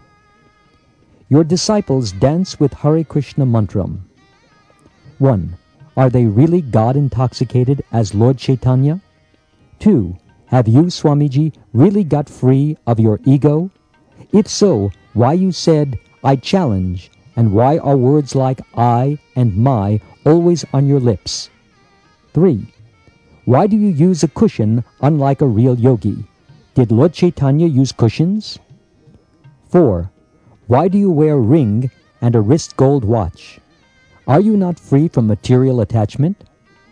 Your disciples dance with Hare Krishna mantram. one. Are they really God-intoxicated as Lord Chaitanya? two. Have you, Swamiji, really got free of your ego? If so, why you said, I challenge, and why are words like I and my always on your lips? three. Why do you use a cushion unlike a real yogi? Did Lord Chaitanya use cushions? four. Why do you wear a ring and a wrist gold watch? Are you not free from material attachment?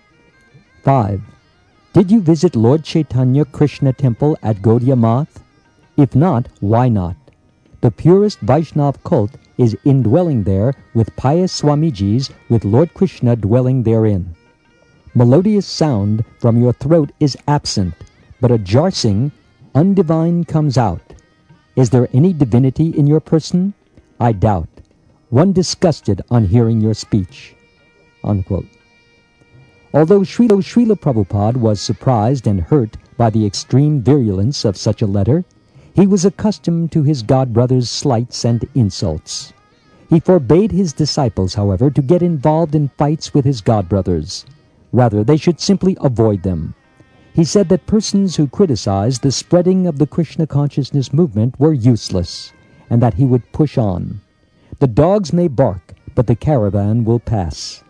five. Did you visit Lord Chaitanya Krishna temple at Gaudiya Math? If not, why not? The purest Vaishnav cult is indwelling there with pious Swamijis with Lord Krishna dwelling therein. Melodious sound from your throat is absent, but a jarsing, undivine comes out. Is there any divinity in your person? I doubt. One disgusted on hearing your speech." Unquote. Although Srila, Srila Prabhupada was surprised and hurt by the extreme virulence of such a letter, he was accustomed to his godbrother's slights and insults. He forbade his disciples, however, to get involved in fights with his godbrothers. Rather, they should simply avoid them. He said that persons who criticized the spreading of the Krishna consciousness movement were useless, and that he would push on. The dogs may bark, but the caravan will pass.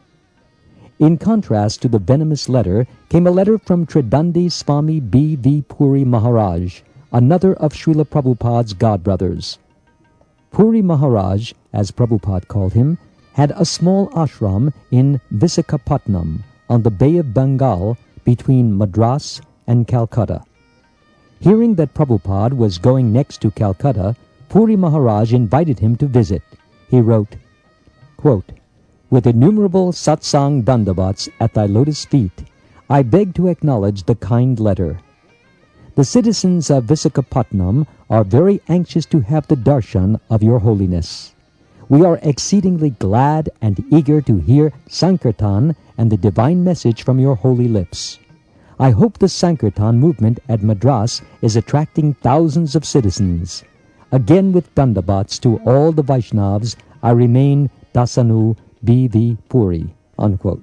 In contrast to the venomous letter came a letter from Tridandi Swami B V Puri Maharaj, another of Srila Prabhupada's godbrothers. Puri Maharaj, as Prabhupada called him, had a small ashram in Visakhapatnam on the Bay of Bengal between Madras and Calcutta. Hearing that Prabhupada was going next to Calcutta, Puri Maharaj invited him to visit. He wrote, quote, "With innumerable satsang dandavats at thy lotus feet, I beg to acknowledge the kind letter. The citizens of Visakhapatnam are very anxious to have the darshan of your holiness. We are exceedingly glad and eager to hear Sankirtan and the divine message from your holy lips. I hope the Sankirtan movement at Madras is attracting thousands of citizens. Again with dandavats to all the Vaishnavas, I remain Dasanu B V Puri." Unquote.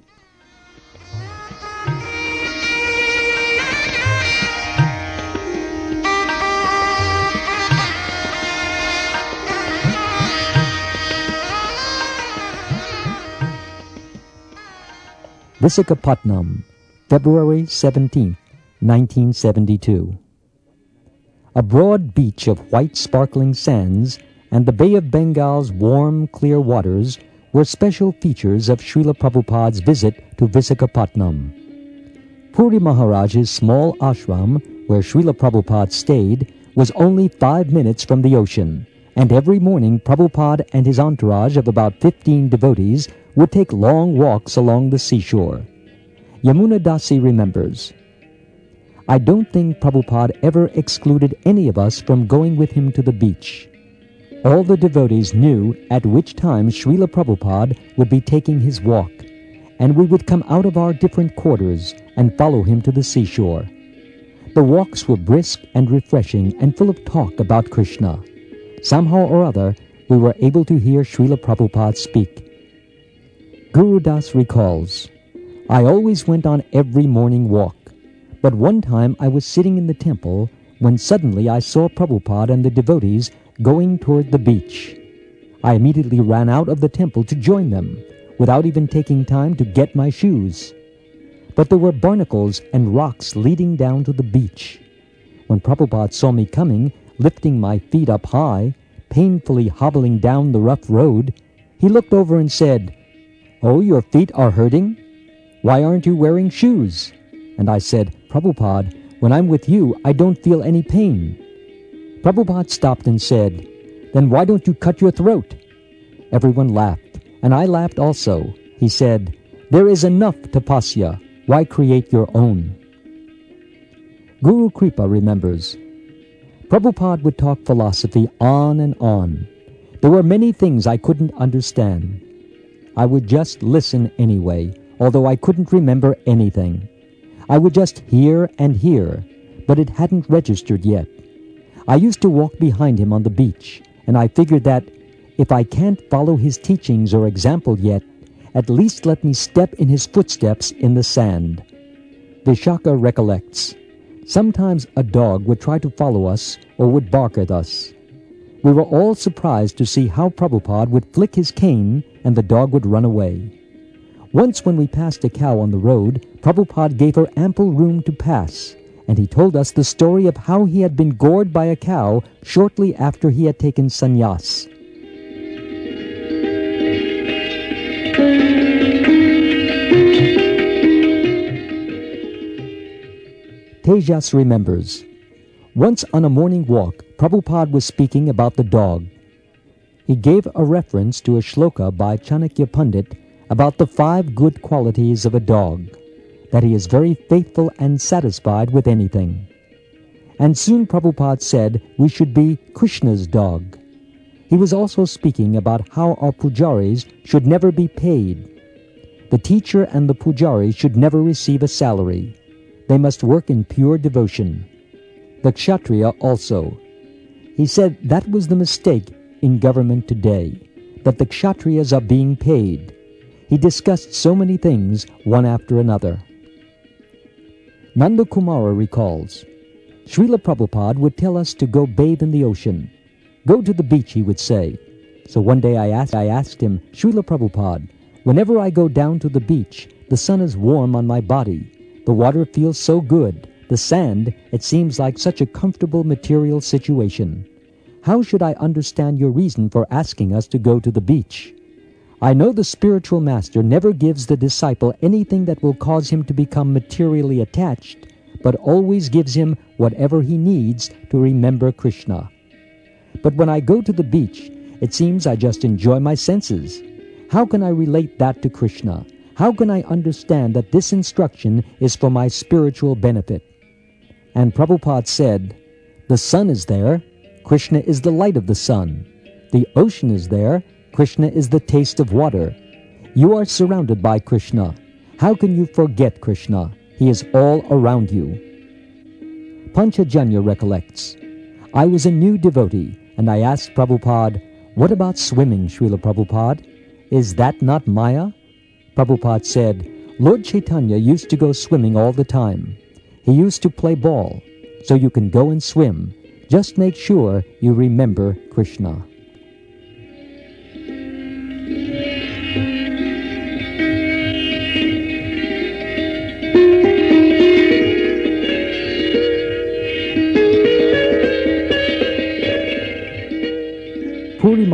Visakhapatnam, February seventeenth, nineteen seventy-two. A broad beach of white sparkling sands and the Bay of Bengal's warm, clear waters were special features of Srila Prabhupada's visit to Visakhapatnam. Puri Maharaj's small ashram, where Srila Prabhupada stayed, was only five minutes from the ocean, and every morning Prabhupada and his entourage of about fifteen devotees would take long walks along the seashore. Yamuna Dasi remembers, "I don't think Prabhupada ever excluded any of us from going with him to the beach. All the devotees knew at which time Srila Prabhupada would be taking his walk, and we would come out of our different quarters and follow him to the seashore. The walks were brisk and refreshing and full of talk about Krishna. Somehow or other, we were able to hear Srila Prabhupada speak." Guru Das recalls, "I always went on every morning walk, but one time I was sitting in the temple when suddenly I saw Prabhupada and the devotees going toward the beach. I immediately ran out of the temple to join them, without even taking time to get my shoes. But there were barnacles and rocks leading down to the beach. When Prabhupada saw me coming, lifting my feet up high, painfully hobbling down the rough road, he looked over and said, 'Oh, your feet are hurting? Why aren't you wearing shoes?' And I said, 'Prabhupada, when I'm with you, I don't feel any pain.' Prabhupada stopped and said, 'Then why don't you cut your throat?' Everyone laughed, and I laughed also. He said, 'There is enough tapasya. Why create your own?'" Guru Kripa remembers, "Prabhupada would talk philosophy on and on. There were many things I couldn't understand. I would just listen anyway, although I couldn't remember anything. I would just hear and hear, but it hadn't registered yet. I used to walk behind him on the beach, and I figured that if I can't follow his teachings or example yet, at least let me step in his footsteps in the sand." Vishaka recollects, "Sometimes a dog would try to follow us or would bark at us. We were all surprised to see how Prabhupada would flick his cane and the dog would run away. Once when we passed a cow on the road, Prabhupada gave her ample room to pass, and he told us the story of how he had been gored by a cow shortly after he had taken sannyas. Tejas remembers, "Once on a morning walk, Prabhupada was speaking about the dog. He gave a reference to a shloka by Chanakya Pandit about the five good qualities of a dog, that he is very faithful and satisfied with anything. And soon Prabhupada said we should be Krishna's dog. He was also speaking about how our pujaris should never be paid. The teacher and the pujari should never receive a salary. They must work in pure devotion. The kshatriya also. He said that was the mistake in government today, that the kshatriyas are being paid. He discussed so many things, one after another." Nanda Kumara recalls, "Srila Prabhupada would tell us to go bathe in the ocean. Go to the beach, he would say. So one day I asked, I asked him, 'Srila Prabhupada, whenever I go down to the beach, the sun is warm on my body. The water feels so good. The sand, it seems like such a comfortable material situation. How should I understand your reason for asking us to go to the beach? I know the spiritual master never gives the disciple anything that will cause him to become materially attached, but always gives him whatever he needs to remember Krishna. But when I go to the beach, it seems I just enjoy my senses. How can I relate that to Krishna? How can I understand that this instruction is for my spiritual benefit?' And Prabhupada said, 'The sun is there. Krishna is the light of the sun. The ocean is there. Krishna is the taste of water. You are surrounded by Krishna. How can you forget Krishna? He is all around you.' Panchajanya recollects, "I was a new devotee, and I asked Prabhupada, 'What about swimming, Srila Prabhupada? Is that not Maya?' Prabhupada said, 'Lord Chaitanya used to go swimming all the time. He used to play ball. So you can go and swim. Just make sure you remember Krishna.'"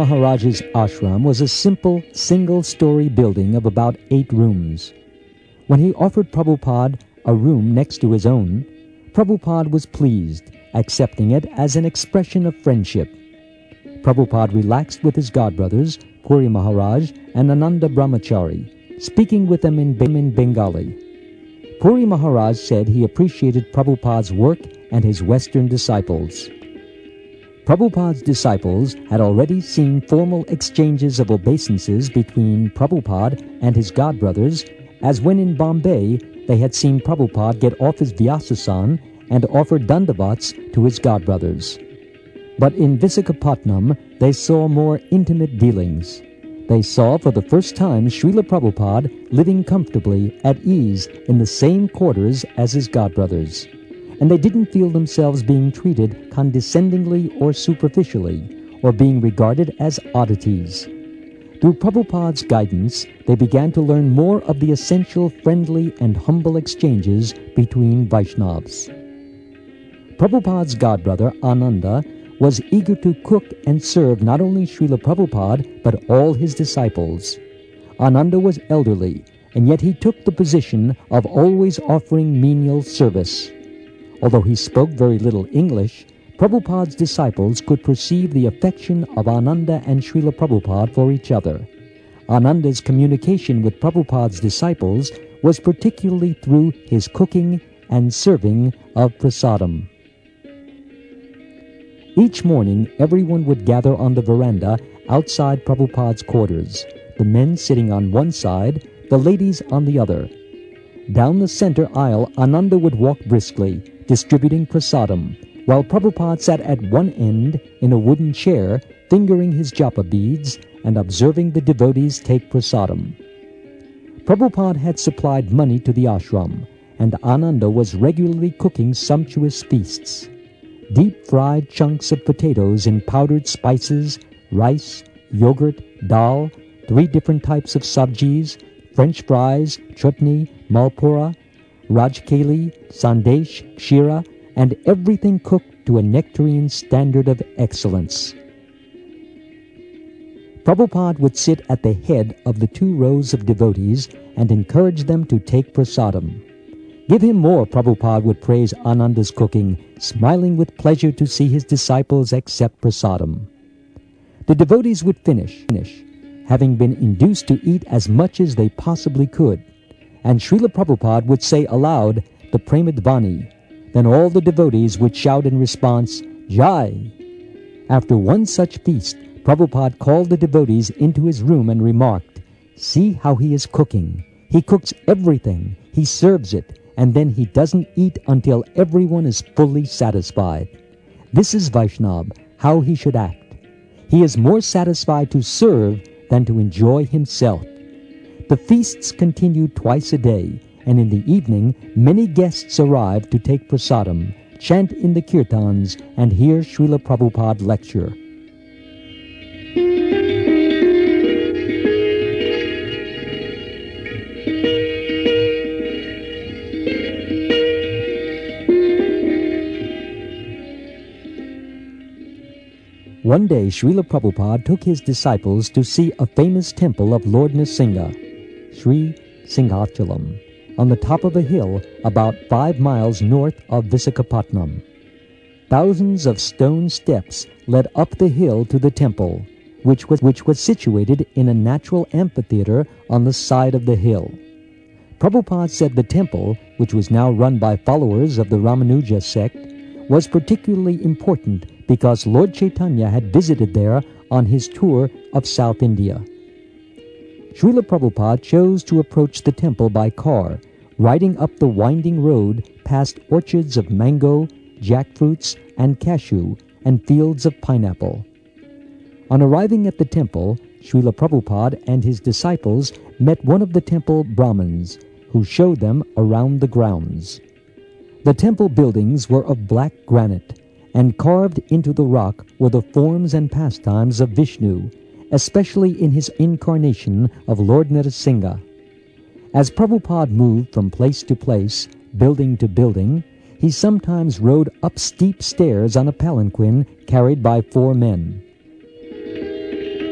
Maharaj's ashram was a simple, single-story building of about eight rooms. When he offered Prabhupada a room next to his own, Prabhupada was pleased, accepting it as an expression of friendship. Prabhupada relaxed with his godbrothers, Puri Maharaj and Ananda Brahmachari, speaking with them in, in Bengali. Puri Maharaj said he appreciated Prabhupada's work and his Western disciples. Prabhupada's disciples had already seen formal exchanges of obeisances between Prabhupada and his godbrothers, as when in Bombay they had seen Prabhupada get off his Vyasasan and offer dandavats to his godbrothers. But in Visakhapatnam they saw more intimate dealings. They saw for the first time Srila Prabhupada living comfortably at ease in the same quarters as his godbrothers, and they didn't feel themselves being treated condescendingly or superficially, or being regarded as oddities. Through Prabhupada's guidance, they began to learn more of the essential friendly and humble exchanges between Vaishnavas. Prabhupada's godbrother, Ananda, was eager to cook and serve not only Srila Prabhupada, but all his disciples. Ananda was elderly, and yet he took the position of always offering menial service. Although he spoke very little English, Prabhupada's disciples could perceive the affection of Ananda and Srila Prabhupada for each other. Ananda's communication with Prabhupada's disciples was particularly through his cooking and serving of prasadam. Each morning, everyone would gather on the veranda outside Prabhupada's quarters, the men sitting on one side, the ladies on the other. Down the center aisle, Ananda would walk briskly, distributing prasadam, while Prabhupada sat at one end in a wooden chair, fingering his japa beads and observing the devotees take prasadam. Prabhupada had supplied money to the ashram, and Ananda was regularly cooking sumptuous feasts. Deep-fried chunks of potatoes in powdered spices, rice, yogurt, dal, three different types of sabjis, French fries, chutney, malpura, rajkeli, sandesh, kshira, and everything cooked to a nectarian standard of excellence. Prabhupada would sit at the head of the two rows of devotees and encourage them to take prasadam. Give him more, Prabhupada would praise Ananda's cooking, smiling with pleasure to see his disciples accept prasadam. The devotees would finish, finish, having been induced to eat as much as they possibly could, and Srila Prabhupada would say aloud the Premadvani. Then all the devotees would shout in response, Jai! After one such feast, Prabhupada called the devotees into his room and remarked, See how he is cooking. He cooks everything. He serves it. And then he doesn't eat until everyone is fully satisfied. This is Vaishnava, how he should act. He is more satisfied to serve than to enjoy himself. The feasts continued twice a day, and in the evening many guests arrived to take prasadam, chant in the kirtans, and hear Srila Prabhupada lecture. One day, Srila Prabhupada took his disciples to see a famous temple of Lord Nrsimha, Sri Singhachalam, on the top of a hill about five miles north of Visakhapatnam. Thousands of stone steps led up the hill to the temple, which was, which was situated in a natural amphitheater on the side of the hill. Prabhupada said the temple, which was now run by followers of the Ramanuja sect, was particularly important because Lord Chaitanya had visited there on his tour of South India. Srila Prabhupada chose to approach the temple by car, riding up the winding road past orchards of mango, jackfruits, and cashew, and fields of pineapple. On arriving at the temple, Srila Prabhupada and his disciples met one of the temple Brahmins, who showed them around the grounds. The temple buildings were of black granite, and carved into the rock were the forms and pastimes of Vishnu, especially in his incarnation of Lord Nrsimha. As Prabhupada moved from place to place, building to building, he sometimes rode up steep stairs on a palanquin carried by four men.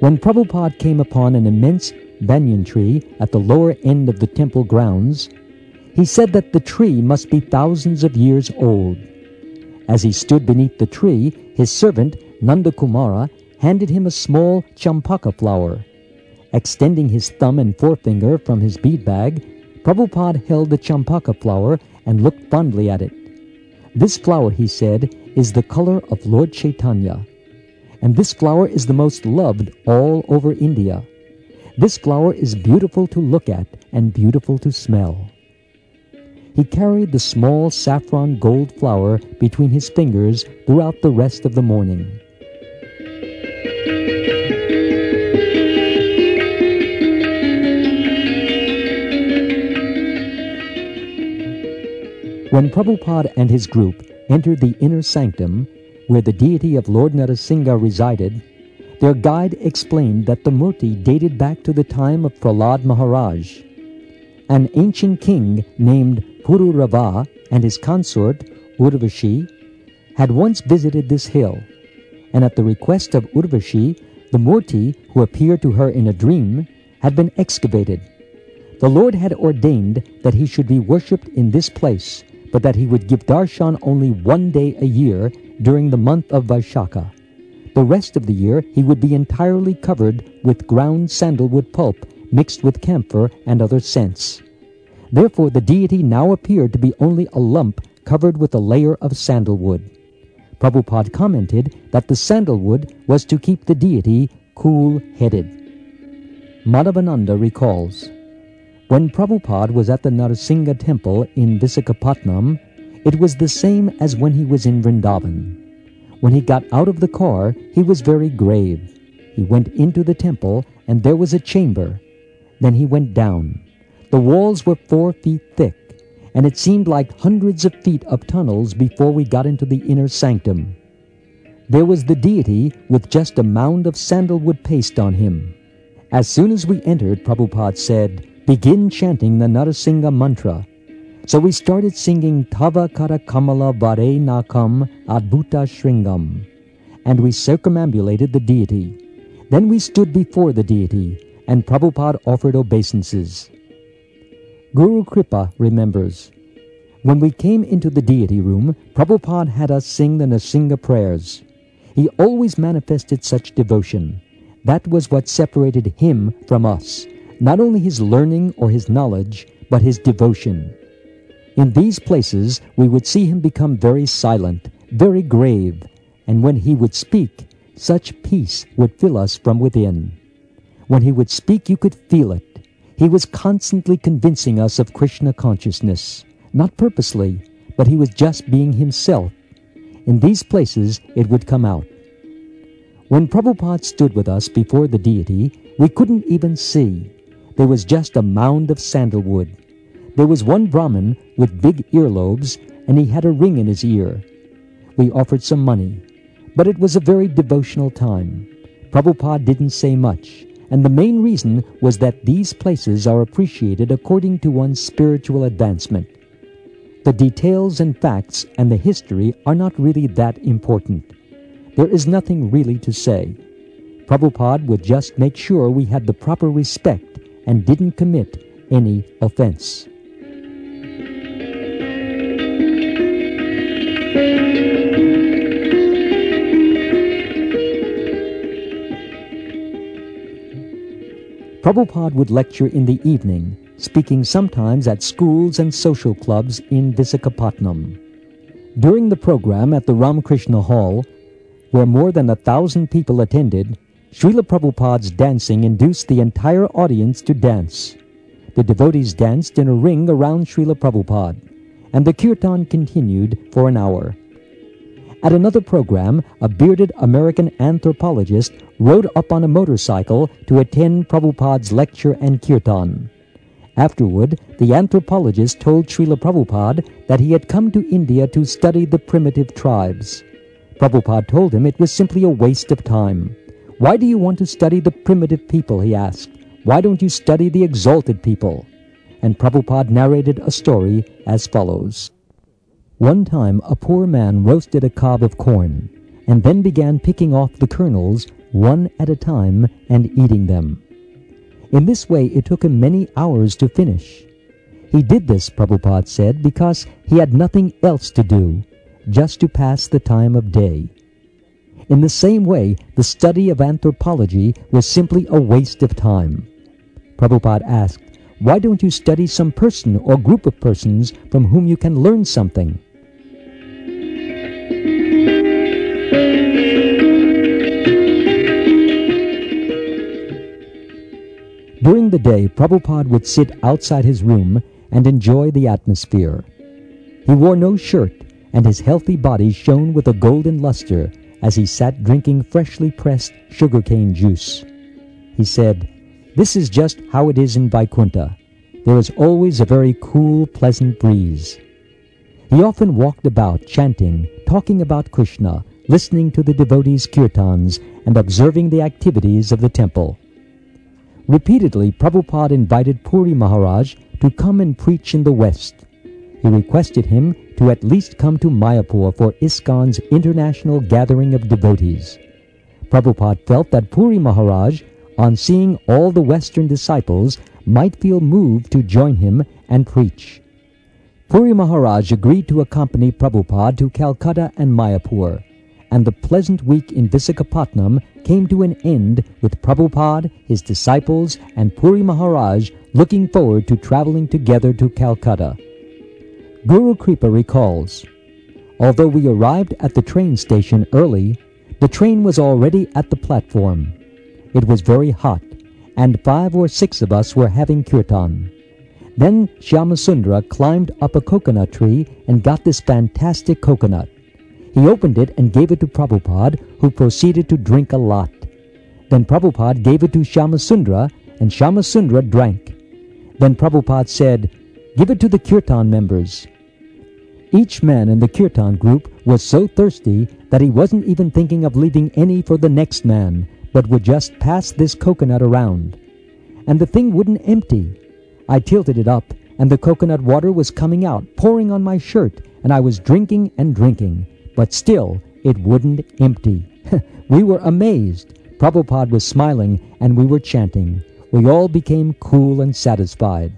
When Prabhupada came upon an immense banyan tree at the lower end of the temple grounds, he said that the tree must be thousands of years old. As he stood beneath the tree, his servant, Nanda Kumara, handed him a small champaka flower. Extending his thumb and forefinger from his bead bag, Prabhupada held the champaka flower and looked fondly at it. This flower, he said, is the color of Lord Chaitanya, and this flower is the most loved all over India. This flower is beautiful to look at and beautiful to smell. He carried the small saffron gold flower between his fingers throughout the rest of the morning. When Prabhupada and his group entered the inner sanctum, where the deity of Lord Narasingha resided, their guide explained that the murti dated back to the time of Prahlad Maharaj. An ancient king named Pururava and his consort, Urvashi, had once visited this hill, and at the request of Urvashi, the murti, who appeared to her in a dream, had been excavated. The Lord had ordained that he should be worshipped in this place, but that he would give darshan only one day a year during the month of Vaishakha. The rest of the year he would be entirely covered with ground sandalwood pulp mixed with camphor and other scents. Therefore the deity now appeared to be only a lump covered with a layer of sandalwood. Prabhupada commented that the sandalwood was to keep the deity cool-headed. Madhavananda recalls, when Prabhupada was at the Narasingha temple in Visakhapatnam, it was the same as when he was in Vrindavan. When he got out of the car, he was very grave. He went into the temple, and there was a chamber. Then he went down. The walls were four feet thick, and it seemed like hundreds of feet of tunnels before we got into the inner sanctum. There was the deity with just a mound of sandalwood paste on him. As soon as we entered, Prabhupada said, "Begin chanting the Narasingha mantra." So we started singing Tava Kara Kamala Vare Nakam Adbhuta Shringam, and we circumambulated the deity. Then we stood before the deity, and Prabhupada offered obeisances. Guru Kripa remembers, when we came into the deity room, Prabhupada had us sing the Narasingha prayers. He always manifested such devotion. That was what separated him from us, not only his learning or his knowledge, but his devotion. In these places we would see him become very silent, very grave, and when he would speak, such peace would fill us from within. When he would speak, you could feel it. He was constantly convincing us of Krishna consciousness, not purposely, but he was just being himself. In these places it would come out. When Prabhupada stood with us before the deity, we couldn't even see. There was just a mound of sandalwood. There was one Brahmin with big earlobes, and he had a ring in his ear. We offered some money, but it was a very devotional time. Prabhupada didn't say much, and the main reason was that these places are appreciated according to one's spiritual advancement. The details and facts and the history are not really that important. There is nothing really to say. Prabhupada would just make sure we had the proper respect and didn't commit any offense. Prabhupada would lecture in the evening, speaking sometimes at schools and social clubs in Visakhapatnam. During the program at the Ramakrishna Hall, where more than a thousand people attended, Srila Prabhupada's dancing induced the entire audience to dance. The devotees danced in a ring around Srila Prabhupada, and the kirtan continued for an hour. At another program, a bearded American anthropologist rode up on a motorcycle to attend Prabhupada's lecture and kirtan. Afterward, the anthropologist told Srila Prabhupada that he had come to India to study the primitive tribes. Prabhupada told him it was simply a waste of time. "Why do you want to study the primitive people?" he asked. "Why don't you study the exalted people?" And Prabhupada narrated a story as follows. One time a poor man roasted a cob of corn, and then began picking off the kernels one at a time and eating them. In this way it took him many hours to finish. He did this, Prabhupada said, because he had nothing else to do, just to pass the time of day. In the same way, the study of anthropology was simply a waste of time. Prabhupada asked, "Why don't you study some person or group of persons from whom you can learn something?" During the day, Prabhupada would sit outside his room and enjoy the atmosphere. He wore no shirt, and his healthy body shone with a golden luster as he sat drinking freshly pressed sugarcane juice. He said, "This is just how it is in Vaikuntha. There is always a very cool, pleasant breeze." He often walked about chanting, talking about Krishna, listening to the devotees' kirtans, and observing the activities of the temple. Repeatedly, Prabhupada invited Puri Maharaj to come and preach in the West. He requested him to at least come to Mayapur for ISKCON's international gathering of devotees. Prabhupada felt that Puri Maharaj, on seeing all the Western disciples, might feel moved to join him and preach. Puri Maharaj agreed to accompany Prabhupada to Calcutta and Mayapur, and the pleasant week in Visakhapatnam came to an end with Prabhupada, his disciples, and Puri Maharaj looking forward to traveling together to Calcutta. Guru Kripa recalls, "Although we arrived at the train station early, the train was already at the platform. It was very hot, and five or six of us were having kirtan. Then Shyamasundra climbed up a coconut tree and got this fantastic coconut. He opened it and gave it to Prabhupada, who proceeded to drink a lot. Then Prabhupada gave it to Shyamasundra, and Shyamasundra drank. Then Prabhupada said, 'Give it to the kirtan members.' Each man in the kirtan group was so thirsty that he wasn't even thinking of leaving any for the next man, but would just pass this coconut around. And the thing wouldn't empty. I tilted it up, and the coconut water was coming out, pouring on my shirt, and I was drinking and drinking. But still, it wouldn't empty. We were amazed. Prabhupada was smiling, and we were chanting. We all became cool and satisfied."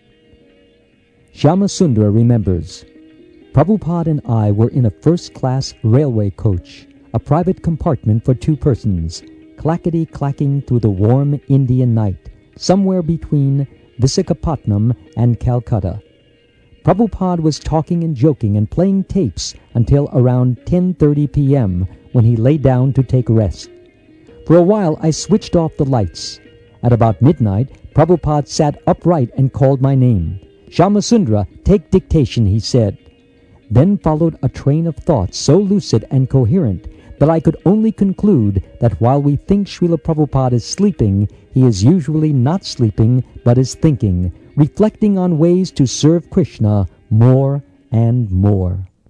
Shyamasundra remembers, "Prabhupada and I were in a first-class railway coach, a private compartment for two persons, clackety-clacking through the warm Indian night, somewhere between Visakhapatnam and Calcutta. Prabhupada was talking and joking and playing tapes until around ten thirty p.m. when he lay down to take rest. For a while I switched off the lights. At about midnight, Prabhupada sat upright and called my name. 'Shyamasundra, take dictation,' he said. Then followed a train of thoughts so lucid and coherent that I could only conclude that while we think Srila Prabhupada is sleeping, he is usually not sleeping but is thinking, reflecting on ways to serve Krishna more and more."